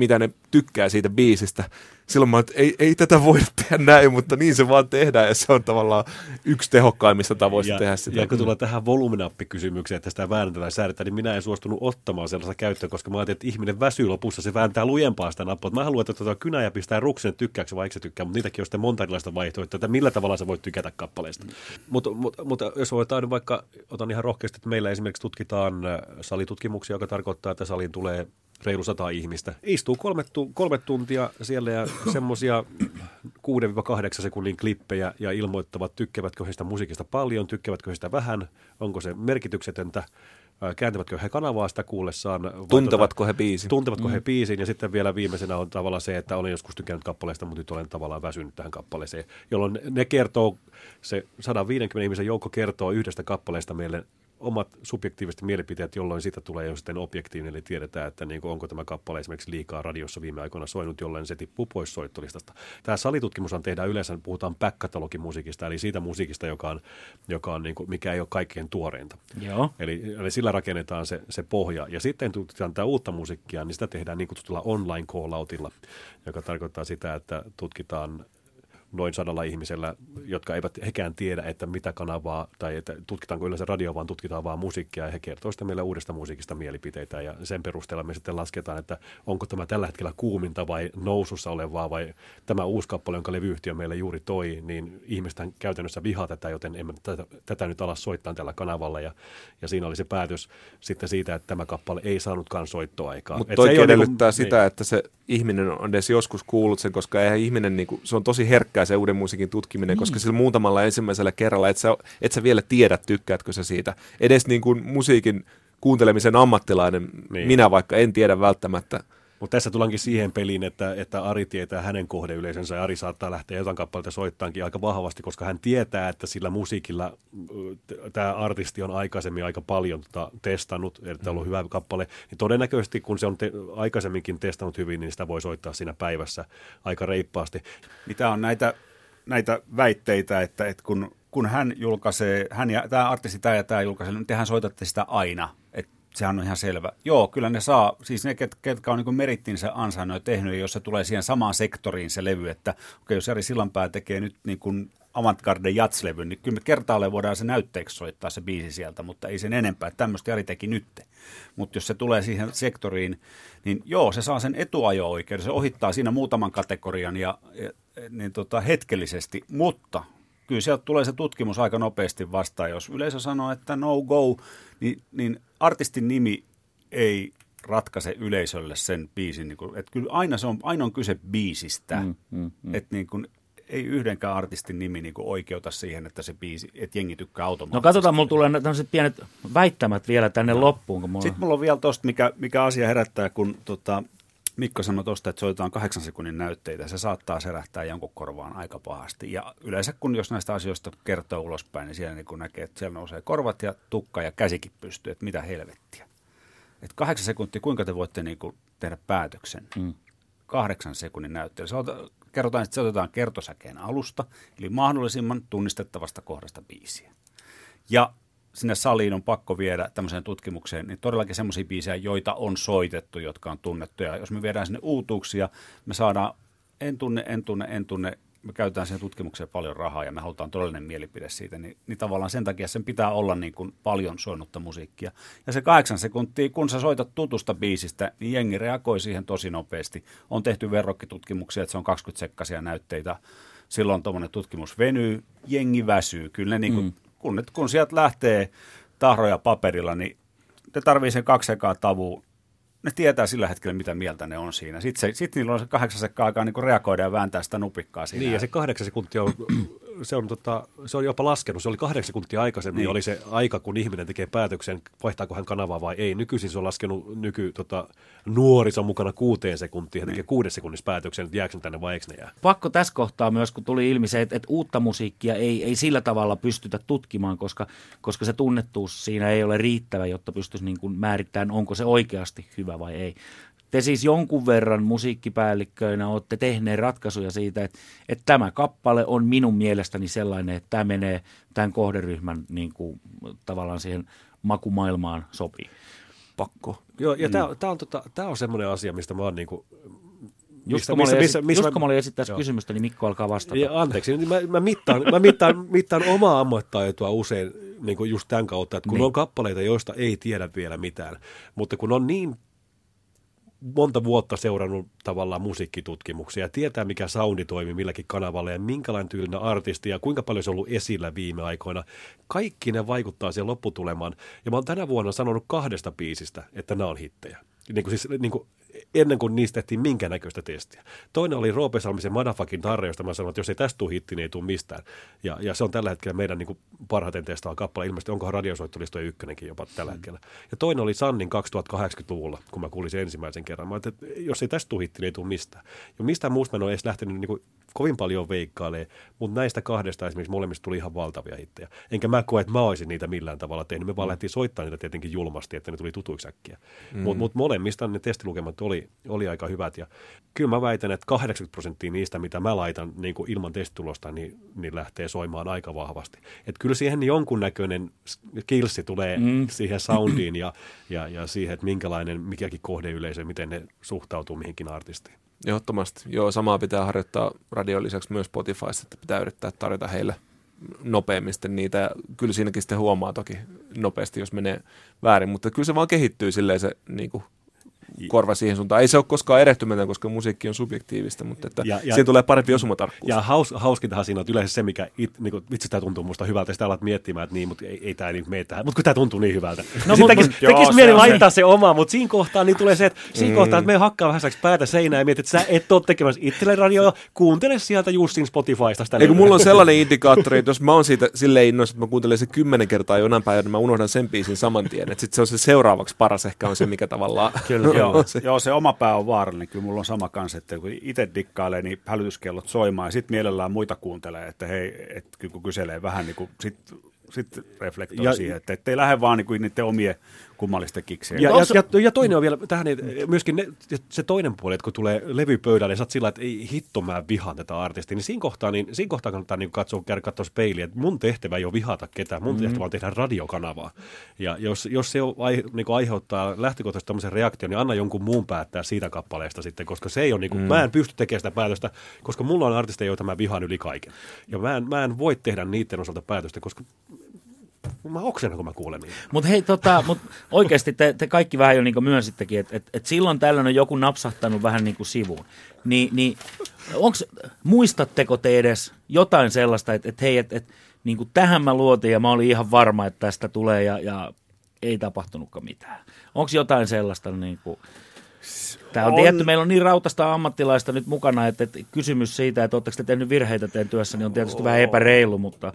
tykkää siitä biisistä. Silloin mä että ei tätä voida tehdä näin, mutta niin se vaan tehdään ja se on tavallaan yksi tehokkaimmista tavoista tehdä sitä. Ja kun tullaan tähän voluminappikysymykseen, että sitä väännetään ja säädetään, niin minä en suostunut ottamaan sellaista käyttöön, koska mä ajattelin, että ihminen väsyy lopussa, se vääntää lujempaa sitä nappua. Mä haluan, että kynä ja pistää ruksen tykkääkö vai eikö se tykkää, mutta niitäkin on sitten monta erilaista vaihtoehtoa, että millä tavalla sä voit tykätä kappaleesta. Mutta jos voidaan vaikka, otan ihan rohkeasti, että meillä esimerkiksi tutkitaan salitutkimuksia, joka tarkoittaa, että saliin tulee reilu 100 ihmistä. Istuu 3 tuntia siellä ja semmoisia 6-8 sekunnin klippejä ja ilmoittavat, tykkäävätkö he sitä musiikista paljon, tykkäävätkö he sitä vähän, onko se merkityksetöntä, kääntävätkö he kanavaa sitä kuullessaan. Tuntevatko he biisin. Tuntevatko he biisin ja sitten vielä viimeisenä on tavallaan se, että olen joskus tykännyt kappaleesta, mutta nyt olen tavallaan väsynyt tähän kappaleeseen, jolloin ne kertoo, se 150 ihmisen joukko kertoo yhdestä kappaleesta meille omat subjektiiviset mielipiteet, jolloin siitä tulee jo sitten objektiivinen, eli tiedetään, että niin kuin, onko tämä kappale esimerkiksi liikaa radiossa viime aikoina soinut, jolloin se tippuu pois soittolistasta. Tämä salitutkimushan tehdään yleensä, puhutaan back-katalogimusiikista, eli siitä musiikista, joka on niin kuin, mikä ei ole kaikkein tuoreinta. Joo. Eli sillä rakennetaan se pohja. Ja sitten tutkitaan tätä uutta musiikkia, niin sitä tehdään niin kutsutulla online call-outilla, joka tarkoittaa sitä, että tutkitaan noin 100 ihmisellä, jotka eivät hekään tiedä, että mitä kanavaa, tai että tutkitaanko yleensä radio, vaan tutkitaan vaan musiikkia, ja he kertovat sitten meille uudesta musiikista mielipiteitä, ja sen perusteella me sitten lasketaan, että onko tämä tällä hetkellä kuuminta vai nousussa olevaa, vai tämä uusi kappale, jonka levyyhtiö meille juuri toi, niin ihmisethän käytännössä vihaa tätä, joten emme tätä nyt alas soittaa tällä kanavalla, ja siinä oli se päätös sitten siitä, että tämä kappale ei saanutkaan soittoaikaa. Mutta toikin edellyttää sitä, että se ihminen on edes joskus kuullut sen, koska eihän ihminen, niinku, se on tosi herkkää se uuden musiikin tutkiminen, koska sillä muutamalla ensimmäisellä kerralla, et sä vielä tiedä, tykkäätkö sä siitä. Edes niin kuin musiikin kuuntelemisen ammattilainen, minä vaikka en tiedä välttämättä. Mutta tässä tullaankin siihen peliin, että Ari tietää hänen kohdeyleisönsä ja Ari saattaa lähteä jotain kappaleita soittaankin aika vahvasti, koska hän tietää, että sillä musiikilla tämä artisti on aikaisemmin aika paljon testannut, että on ollut hyvä kappale. Niin todennäköisesti, kun se on aikaisemminkin testannut hyvin, niin sitä voi soittaa siinä päivässä aika reippaasti. Mitä on näitä väitteitä, että kun hän julkaisee, hän ja tämä artisti tämä julkaisee, niin tehän soitatte sitä aina, että sehän on ihan selvä. Joo, kyllä ne saa, siis ne, ketkä on niin merittinsä ansainnut ja tehnyt, jos se tulee siihen samaan sektoriin se levy, että okei, jos Jari Sillanpää tekee nyt niin kuin avantgarde jatslevy, niin kyllä me kertaalleen voidaan se näytteeksi soittaa se biisi sieltä, mutta ei sen enempää, että tämmöistä Jari teki nyt. Mutta jos se tulee siihen sektoriin, niin joo, se saa sen etuajo-oikeuden, se ohittaa siinä muutaman kategorian niin hetkellisesti, mutta kyllä sieltä tulee se tutkimus aika nopeasti vastaan. Jos yleisö sanoo, että no go, niin artistin nimi ei ratkaise yleisölle sen biisin. Että kyllä aina on kyse biisistä. Että niin kuin, ei yhdenkään artistin nimi niin kuin oikeuta siihen, että se biisi, että jengi tykkää automaattisesti. No katsotaan, mulla tulee tämmöiset pienet väittämät vielä tänne loppuun. Sitten mulla on vielä tosta, mikä asia herättää, kun Mikko sanoi tuosta, että soitetaan 8 sekunnin näytteitä. Se saattaa serähtää jonkun korvaan aika pahasti. Ja yleensä jos näistä asioista kertoo ulospäin, niin siellä niin näkee, että siellä nousee korvat ja tukka ja käsikin pystyy, että mitä helvettiä. Että 8 sekuntia, kuinka te voitte niin kuin tehdä päätöksen? 8 sekunnin näytteellä. Kerrotaan, että se otetaan kertosäkeen alusta, eli mahdollisimman tunnistettavasta kohdasta biisiä. Ja sinne saliin on pakko viedä tämmöiseen tutkimukseen, niin todellakin semmoisia biisejä, joita on soitettu, jotka on tunnettu. Ja jos me viedään sinne uutuuksia, me saadaan en tunne, me käytetään siihen tutkimukseen paljon rahaa ja me halutaan todellinen mielipide siitä, niin tavallaan sen takia sen pitää olla niin kuin paljon soinutta musiikkia. Ja se 8 sekuntia, kun sä soitat tutusta biisistä, niin jengi reagoi siihen tosi nopeasti. On tehty verrokkitutkimuksia, että se on 20-sekkaisia näytteitä. Silloin tuommoinen tutkimus venyy, jengi väsyy. Kyllä ne niin kuin, kun sieltä lähtee tahroja paperilla, niin ne tarvii sen 2 sekaa tavua. Ne tietää sillä hetkellä, mitä mieltä ne on siinä. Sitten niillä on se 8 sekkaa aikaa niin reagoida ja vääntää sitä nupikkaa siinä. Niin, ja se 8 sekuntia se on jopa laskenut. Se oli 8 sekuntia aikaisemmin, niin oli se aika, kun ihminen tekee päätöksen, vaihtaako hän kanavaa vai ei. Nykyisin se on laskenut nuoriso mukana 6 sekuntia. Hän tekee 6 sekunnissa päätöksen, että jääkö tänne vai eikö ne jää. Pakko tässä kohtaa myös, kun tuli ilmi se, että uutta musiikkia ei sillä tavalla pystytä tutkimaan, koska se tunnettuus siinä ei ole riittävä, jotta pystyisi niin kuin määrittämään, onko se oikeasti hyvä vai ei. Te siis jonkun verran musiikkipäällikköinä olette tehneet ratkaisuja siitä, että tämä kappale on minun mielestäni sellainen, että tämä menee tämän kohderyhmän niin kuin, tavallaan siihen makumaailmaan sopii. Pakko. Joo, ja tämä on semmoinen asia, mistä mä oon niinku, Just kun mä olin esittää kysymystä, niin Mikko alkaa vastata. Ja anteeksi, niin mä mittaan omaa ammattitaitoa usein niin kuin just tämän kautta, että kun on kappaleita, joista ei tiedä vielä mitään, mutta kun on niin monta vuotta seurannut tavallaan musiikkitutkimuksia ja tietää, mikä soundi toimii milläkin kanavalla ja minkälainen tyylinen artisti ja kuinka paljon se on ollut esillä viime aikoina. Kaikki ne vaikuttaa siihen lopputulemaan. Ja mä oon tänä vuonna sanonut 2 biisistä, että nämä on hittejä. Ennen kuin niistä tehtiin minkä näköistä testiä. Toinen oli Roope Salmisen Motherfucking Tarre, josta mä sanoin, että jos ei tästä tule hitti, niin ei tule mistään. Ja se on tällä hetkellä meidän parhaiten testaava kappale. Ilmeisesti onkohan radiosoittolistojen ykkönen jopa tällä hetkellä. Ja toinen oli Sannin 2080-luvulla, kun mä kuulin sen ensimmäisen kerran. Mä ajattelin, että jos ei tästä tule hitti, niin ei tule mistään. Ja mistään muusta mä en ole edes lähtenyt kovin paljon veikkailemaan, mutta näistä 2 esimerkiksi molemmista tuli ihan valtavia hittejä. Enkä mä koe, että mä olisin niitä millään tavalla tehnyt. Me vaan lähtiin soittamaan niitä tietenkin julmasti, että ne tuli tutuiksi äkkiä. Mutta molemmista ne testilukemat oli aika hyvät. Ja kyllä mä väitän, että 80% niistä, mitä mä laitan niin kuin ilman testitulosta, niin lähtee soimaan aika vahvasti. Että kyllä siihen jonkunnäköinen skillsi tulee siihen soundiin ja siihen, että minkälainen mikäkin kohdeyleisö, miten ne suhtautuu mihinkin artistiin. Ehdottomasti. Joo, samaa pitää harjoittaa radion lisäksi myös Spotifyssa, että pitää yrittää tarjota heille nopeammin niitä. Ja kyllä siinäkin sitten huomaa toki nopeasti, jos menee väärin, mutta kyllä se vaan kehittyy silleen se niin kuin korva siihen suuntaan. Ei se ole koskaan erehtymätön, koska musiikki on subjektiivista, mutta että siinä tulee parempi osumatarkkuus. Ja hauskintahan siinä on yleensä se, mikä vitsi tämä tuntuu musta hyvältä, ja sitä alat miettimään, että niin, mutta ei tämä nyt mene tähän, mutta kun tämä tuntuu niin hyvältä. No, tekisi mieli laittaa se oma, mutta siinä kohtaa niin tulee se, että että me hakkaa vähän päätä seinään ja mietit, että sä et ole tekemässä itselle radioa, kuuntele sieltä Justin Spotifysta. Ei kun mulla on sellainen indikaattori, että jos mä oon siitä silleen innoissa, että mä kuuntelen se 10 kertaa jonain päivänä, niin mä unohdan sen biisin saman tien, että sitten se on se seuraavaksi paras ehkä on se, mikä tavallaan Joo, se oma pää on vaarallinen. Kyllä mulla on sama kanssa, että kun itse dikkailee, niin hälytyskellot soimaan ja sitten mielellään muita kuuntelee, että hei, että kun kyselee vähän, niin sitten reflektoi siihen, että ettei lähde vaan niin niiden omien kummallisten kikseen. Ja toinen on vielä tähän, myöskin se toinen puoli, että kun tulee levypöydälle, niin sä oot sillä, että ei hitto mä vihaan tätä artistia, niin siinä kohtaa kannattaa niin käydä katsoa peiliä, että mun tehtävä ei ole vihata ketään, mun tehtävä on tehdä radiokanavaa. Ja jos se aiheuttaa lähtökohtaisesti tämmöisen reaktion, niin anna jonkun muun päättää siitä kappaleesta sitten, koska se ei ole, mä en pysty tekemään sitä päätöstä, koska mulla on artisteja, joita mä vihaan yli kaiken. Ja mä en voi tehdä niiden osalta päätöstä, koska mä oksennan, kun mä kuulen niitä. Mutta hei, oikeasti te kaikki vähän jo niin myönsittekin, että silloin tällöin on joku napsahtanut vähän niin kuin sivuun. Niin muistatteko te edes jotain sellaista, että hei, niin kuin tähän mä luotin ja mä olin ihan varma, että tästä tulee ja ei tapahtunutkaan mitään. Onko jotain sellaista niin kuin... Tämä on tietty, meillä on niin rautasta ammattilaista nyt mukana, että kysymys siitä, että oletteko te tehnyt virheitä teidän työssä, niin on tietysti vähän epäreilu, mutta...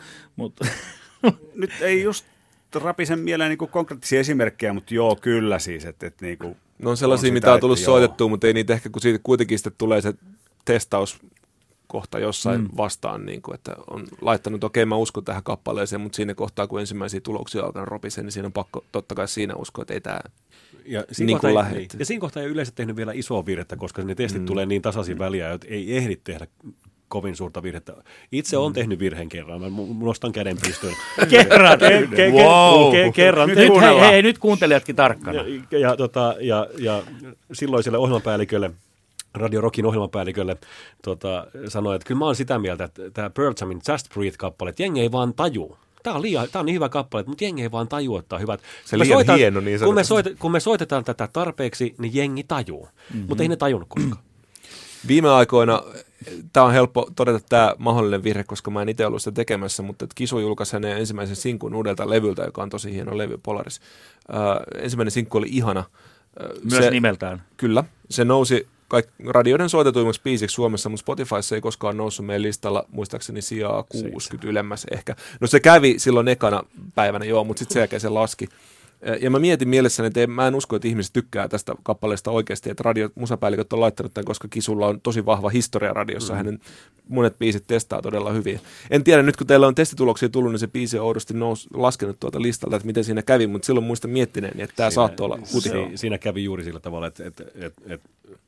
Nyt ei just rapisen mieleen niin konkreettisia esimerkkejä, mutta joo, kyllä siis. Niin kuin no on sellaisia, on mitä on tullut soitettua, mutta ei niitä ehkä, kun siitä kuitenkin sitten tulee se testauskohta jossain vastaan, niin kuin, että on laittanut, okei, mä uskon tähän kappaleeseen, mutta siinä kohtaa, kun ensimmäisiä tuloksia alkanut ropisen, niin siinä on pakko totta kai siinä uskoa, että ei tämä... Ja siinä kohtaa ei yleensä tehnyt vielä isoa virhettä, koska ne testit tulee niin tasaisin väliä, että ei ehdi tehdä kovin suurta virhettä. Itse olen tehnyt virheen kerran. Mä nostan käden pystyyn. Kerran! Kerran. Nyt kuuntelijatkin tarkkana. Ja silloiselle ohjelmapäällikölle, Radio Rockin ohjelmapäällikölle sanoi, että kyllä mä oon sitä mieltä, että tämä Pearl Jamin Just Breathe-kappale, että jengi ei vaan tajuu. Tämä on niin hyvä kappale, mutta jengi ei vaan tajuu, että on hyvät. Se liian hieno niin sanotaan. Kun me soitetaan tätä tarpeeksi, niin jengi tajuu. Mutta ei ne tajunnut koskaan. Viime aikoina, tämä on helppo todeta tämä mahdollinen virhe, koska mä en itse ollut sitä tekemässä, mutta Kisu julkaisi hänen ensimmäisen sinkun uudelta levyltä, joka on tosi hieno levy, Polaris. Ensimmäinen sinkku oli ihana. Myös nimeltään. Kyllä. Se nousi radioiden soitetuimmaksi biisiksi Suomessa, mutta Spotifyssa ei koskaan noussut meidän listalla, muistaakseni sijaa 60 ylemmäs ehkä. No se kävi silloin ekana päivänä, joo, mutta sitten sen jälkeen se laski. Ja mä mietin mielessäni, että mä en usko, että ihmiset tykkää tästä kappaleesta oikeasti, että musapäälliköt on laittanut tämän, koska Kisulla on tosi vahva historia radiossa. Hänen monet biisit testaa todella hyvin. En tiedä, nyt kun teillä on testituloksia tullut, niin se biisi on oudosti laskenut tuolta listalta, että miten siinä kävi, mutta silloin muistan miettineeni, että tämä saattoi olla huti. Siinä kävi juuri sillä tavalla, että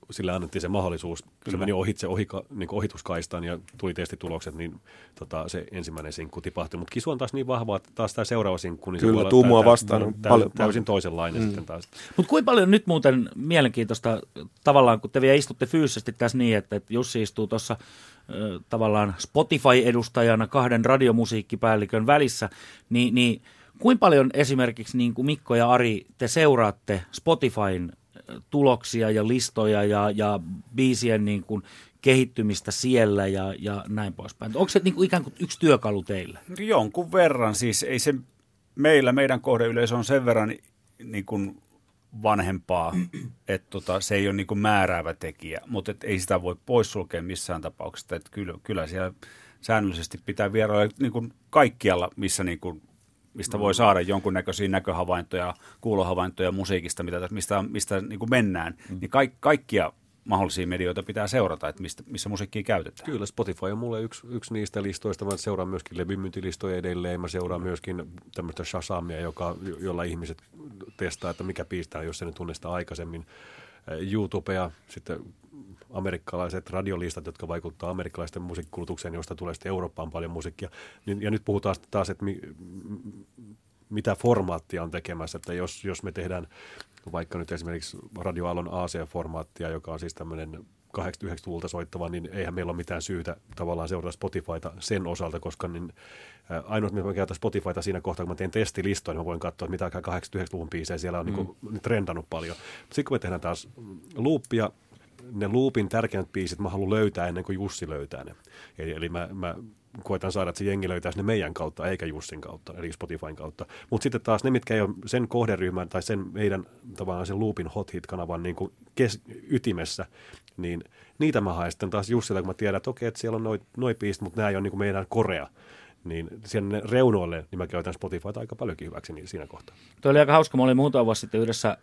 sille annettiin se mahdollisuus. Kyllä. Se meni niin ohituskaistaan ja tuli testitulokset, niin se ensimmäinen sinkku tipahtui. Mutta Kisu on taas niin vahva, että taas tämä seuraava sinkku, niin kyllä, tuumua vastaan on paljon täysin toisenlainen sitten taas. Mutta kuinka paljon nyt muuten mielenkiintoista tavallaan, kun te vielä istutte fyysisesti tässä niin, että Jussi istuu tuossa tavallaan Spotify-edustajana 2 radiomusiikkipäällikön välissä, niin kuinka paljon esimerkiksi niin kuin Mikko ja Ari, te seuraatte Spotifyn tuloksia ja listoja ja biisien niin kuin kehittymistä siellä ja näin poispäin? Onko se niin kuin ikään kuin yksi työkalu teillä? Jonkun verran, siis ei se meidän kohdeyleisö on sen verran niin kuin vanhempaa, että se ei ole niin kuin määräävä tekijä, mutta ei sitä voi poissulkea missään tapauksessa, että kyllä siellä säännöllisesti pitää vierailla niin kuin kaikkialla, mistä voi saada jonkunnäköisiä näköhavaintoja, kuulohavaintoja musiikista, mistä niin kuin mennään, niin kaikkia mahdollisia medioita pitää seurata, että missä musiikkia käytetään. Kyllä, Spotify on mulle yksi niistä listoista. Mä seuraan myöskin levymyyntilistoja edelleen. Mä seuraan myöskin tämmöistä Shazamia, jolla ihmiset testaa, että mikä piistää, jos se ne tunne sitä aikaisemmin. YouTubea, sitten amerikkalaiset radiolistat, jotka vaikuttaa amerikkalaisten musiikkikulutukseen, josta tulee sitten Eurooppaan paljon musiikkia. Ja nyt puhutaan taas, että mitä formaattia on tekemässä, että jos me tehdään vaikka nyt esimerkiksi Radio Aallon AC-formaattia, joka on siis tämmöinen 80-90-luvulta soittava, niin eihän meillä ole mitään syytä tavallaan seurata Spotifyta sen osalta, koska niin, ainoa, mitä mä käytän Spotifyta siinä kohtaa, kun mä teen testilistoja, niin mä voin katsoa, että mitä 80-90-luvun biisejä siellä on niin trendannut paljon. Sitten kun me tehdään taas loopia, ne loopin tärkeimmät biisit mä haluan löytää ennen kuin Jussi löytää ne. Eli mä koetan saada, että se jengi löytäisi ne meidän kautta, eikä Jussin kautta, eli Spotifyn kautta. Mutta sitten taas ne, mitkä ei ole sen kohderyhmän tai sen meidän tavallaan sen loopin hot hit-kanavan niin kuin ytimessä, niin niitä mä haen sitten taas Jussilta, kun mä tiedän, että okei, että siellä on noi biisit, mutta nämä ei ole niin kuin meidän korea. Niin sinne reunoille niin mä käytän Spotifyta aika paljonkin hyväksi niin siinä kohtaa. Tuo oli aika hauska. Mä olin muutama vuosi sitten yhdessä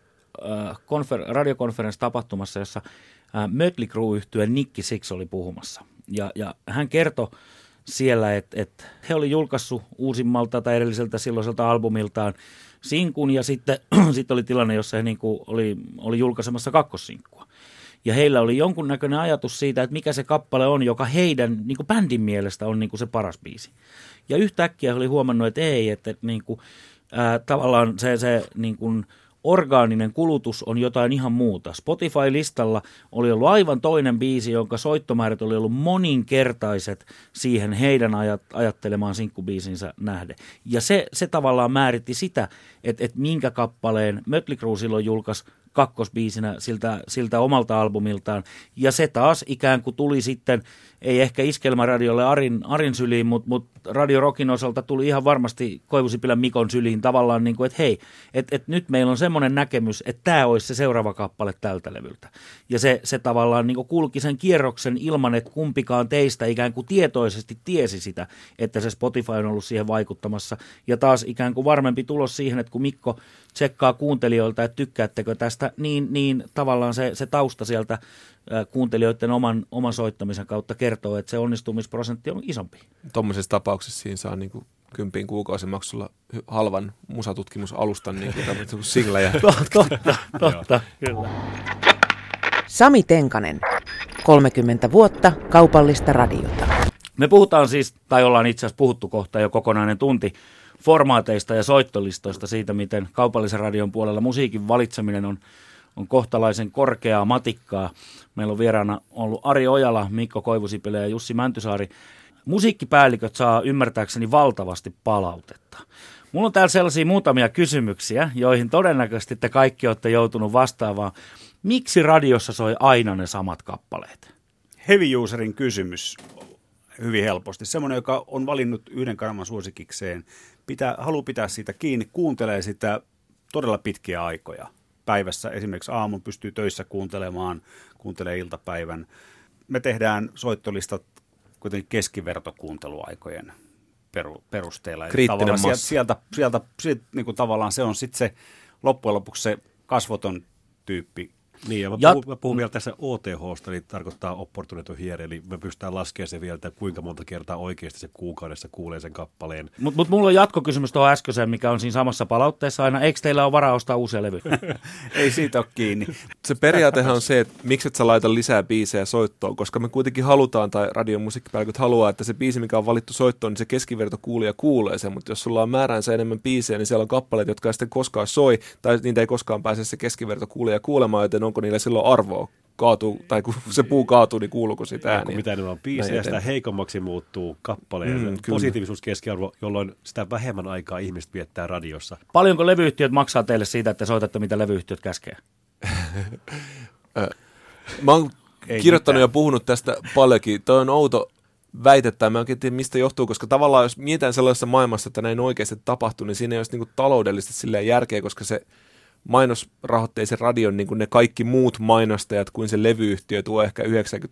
radiokonferenssitapahtumassa, jossa Mötley Crüe-yhtye Nikki Sixx oli puhumassa. Ja hän kertoi siellä, että he oli julkaissut uusimmalta tai edelliseltä silloiselta albumiltaan sinkun, ja sitten oli tilanne, jossa he niin kuin oli julkaisemassa kakkosinkkua. Ja heillä oli jonkunnäköinen ajatus siitä, että mikä se kappale on, joka heidän niin kuin bändin mielestä on niin kuin se paras biisi. Ja yhtäkkiä he oli huomannut, että ei, että niin kuin, tavallaan se niin kuin orgaaninen kulutus on jotain ihan muuta. Spotify-listalla oli ollut aivan toinen biisi, jonka soittomäärät oli ollut moninkertaiset siihen heidän ajattelemaan sinkkubiisinsä nähden. Ja se tavallaan määritti sitä, että minkä kappaleen Mötley Crüe silloin julkaisi kakkosbiisinä siltä omalta albumiltaan. Ja se taas ikään kuin tuli sitten, ei ehkä Iskelmäradiolle Arin syliin, mutta Radio Rockin osalta tuli ihan varmasti Koivusipilän Mikon syliin tavallaan, niin kuin, että hei, että nyt meillä on semmoinen näkemys, että tämä olisi se seuraava kappale tältä levyltä. Ja se tavallaan niin kuin kulki sen kierroksen ilman, että kumpikaan teistä ikään kuin tietoisesti tiesi sitä, että se Spotify on ollut siihen vaikuttamassa. Ja taas ikään kuin varmempi tulos siihen, että kun Mikko tsekkaa kuuntelijoilta, että tykkäättekö tästä, niin tavallaan se tausta sieltä kuuntelijoiden oman soittamisen kautta kertoo, että se onnistumisprosentti on isompi. Tuommoisessa tapauksessa siinä saa niin kuin 10 kuukausimaksulla halvan musatutkimusalustan niin kuin singlejä. Totta, kyllä. Sami Tenkanen, 30 vuotta kaupallista radiota. Me puhutaan siis, tai ollaan itse asiassa puhuttu kohta jo kokonainen tunti, formaateista ja soittolistoista, siitä miten kaupallisen radion puolella musiikin valitseminen on kohtalaisen korkeaa matikkaa. Meillä on vieraana ollut Ari Ojala, Mikko Koivusipilä ja Jussi Mäntysaari. Musiikkipäälliköt saa ymmärtääkseni valtavasti palautetta. Mulla on täällä sellaisia muutamia kysymyksiä, joihin todennäköisesti te kaikki olette joutunut vastaamaan. Miksi radiossa soi aina ne samat kappaleet? Heavy userin kysymys hyvin helposti. Semmoinen, joka on valinnut yhden kanavan suosikikseen, haluaa pitää siitä kiinni, kuuntelee sitä todella pitkiä aikoja. Päivässä esimerkiksi aamun pystyy töissä kuuntelee iltapäivän. Me tehdään soittolistat kuitenkin keskivertokuunteluaikojen perusteella. Kriittinen massa. Sieltä niin kuin tavallaan se on sitten se loppujen lopuksi se kasvoton tyyppi Niin, ja mä puhun vielä tässä OTH:sta, eli tarkoittaa opportunity hear, eli me pystytään laskemaan se vielä, että kuinka monta kertaa oikeasti se kuukaudessa kuulee sen kappaleen. Mutta mulla on jatkokysymys tuohon äskeiseen, mikä on siinä samassa palautteessa aina. Eikö teillä ole varaa ostaa uusia levyjä? Ei siitä ole kiinni. Se periaatehan on se, että miksi et sä laita lisää biisejä soittoon, koska me kuitenkin halutaan, tai radion musiikkipäälliköt haluaa, että se biisi, mikä on valittu soittoon, niin se keskiverto kuulija kuulee sen, mutta jos sulla on määränsä enemmän biisejä, niin siellä on kappaleita, jotka ei sitten koskaan soi, tai niitä ei koskaan pääse se keskiverto kuulija kuulemaan, joten onko niillä silloin arvoa? Kaatuu, tai kun se puu kaatuu, niin kuuluuko sitä ääniä? Mitä enemmän on biisejä, sitä heikommaksi muuttuu kappaleen positiivisuuskeskiarvo, jolloin sitä vähemmän aikaa ihmiset viettää radiossa. Paljonko levyyhtiöt maksaa teille siitä, että soitatte, mitä levyyhtiöt käskee? Mä oon kirjoittanut ja puhunut tästä paljonkin. Toi on outo väite, tai mä en tiedä mistä johtuu, koska tavallaan jos mietitään sellaisessa maailmassa, että näin oikeasti tapahtuu, niin siinä ei olisi niinku taloudellisesti silleen järkeä, koska se mainosrahoitteisen radion niin kuin ne kaikki muut mainostajat kuin se levyyhtiö tuo ehkä 99%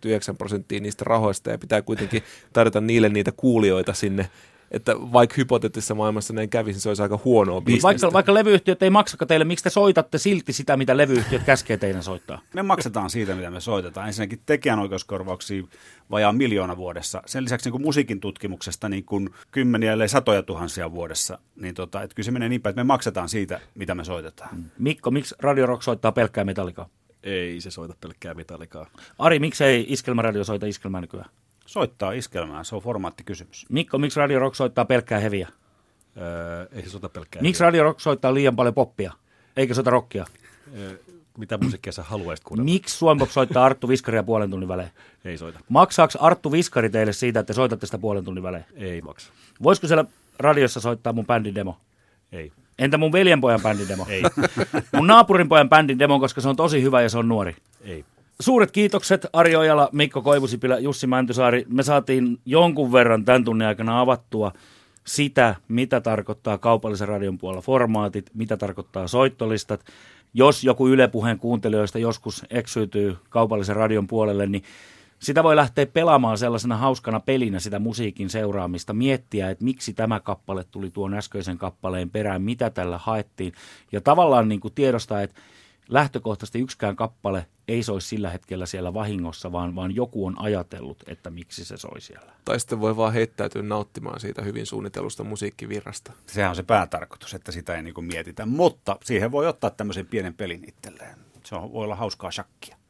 niistä rahoista ja pitää kuitenkin tarjota niille niitä kuulijoita sinne, että vaikka hypoteettisessa maailmassa näin kävisi, niin se olisi aika huonoa bisnestä. Vaikka levyyhtiöt ei maksaka teille, miksi te soitatte silti sitä, mitä levyyhtiöt käskee teidän soittaa? Me maksetaan siitä, mitä me soitetaan. Ensinnäkin tekijänoikeuskorvauksia vajaa 1 000 000 vuodessa. Sen lisäksi niin kuin musiikin tutkimuksesta niin kuin kymmeniä, ellei satoja tuhansia vuodessa. Niin että kyllä se menee niin päin, että me maksetaan siitä, mitä me soitetaan. Mikko, miksi Radio Rock soittaa pelkkää Metallicaa? Ei se soita pelkkää Metallicaa. Ari, miksi ei Iskelmäradio soita Iskelmää nykyään? Soittaa iskelmää, se on formaattikysymys. Mikko, miksi Radio Rock soittaa pelkkää heviä? Ei se soita pelkkää Miksi Radio Rock soittaa liian paljon poppia, eikä soita rockia? Mitä musiikkia sä haluaisit kuunnella? Miksi Suompop soittaa Arttu Viskaria puolen tunnin välein? Ei soita. Maksaako Arttu Viskari teille siitä, että soitatte sitä puolen tunnin välein? Ei maksa. Voisiko siellä radiossa soittaa mun bändin demo? Ei. Entä mun veljenpojan bändin demo? Ei. Mun naapurinpojan bändin demo, koska se on tosi hyvä ja se on nuori. Ei. Suuret kiitokset Ari Ojala, Mikko Koivusipilä, Jussi Mäntysaari. Me saatiin jonkun verran tämän tunnin aikana avattua sitä, mitä tarkoittaa kaupallisen radion puolella formaatit, mitä tarkoittaa soittolistat. Jos joku Yle Puheen kuuntelijoista joskus eksyytyy kaupallisen radion puolelle, niin sitä voi lähteä pelaamaan sellaisena hauskana pelinä sitä musiikin seuraamista, miettiä, että miksi tämä kappale tuli tuon äskeisen kappaleen perään, mitä tällä haettiin. Ja tavallaan niin kuin tiedostaa, että lähtökohtaisesti yksikään kappale ei soisi sillä hetkellä siellä vahingossa, vaan joku on ajatellut, että miksi se soi siellä. Tai sitten voi vaan heittäytyä nauttimaan siitä hyvin suunnitellusta musiikkivirrasta. Sehän on se päätarkoitus, että sitä ei niin kuin mietitä, mutta siihen voi ottaa tämmöisen pienen pelin itselleen. Se voi olla hauskaa shakkia.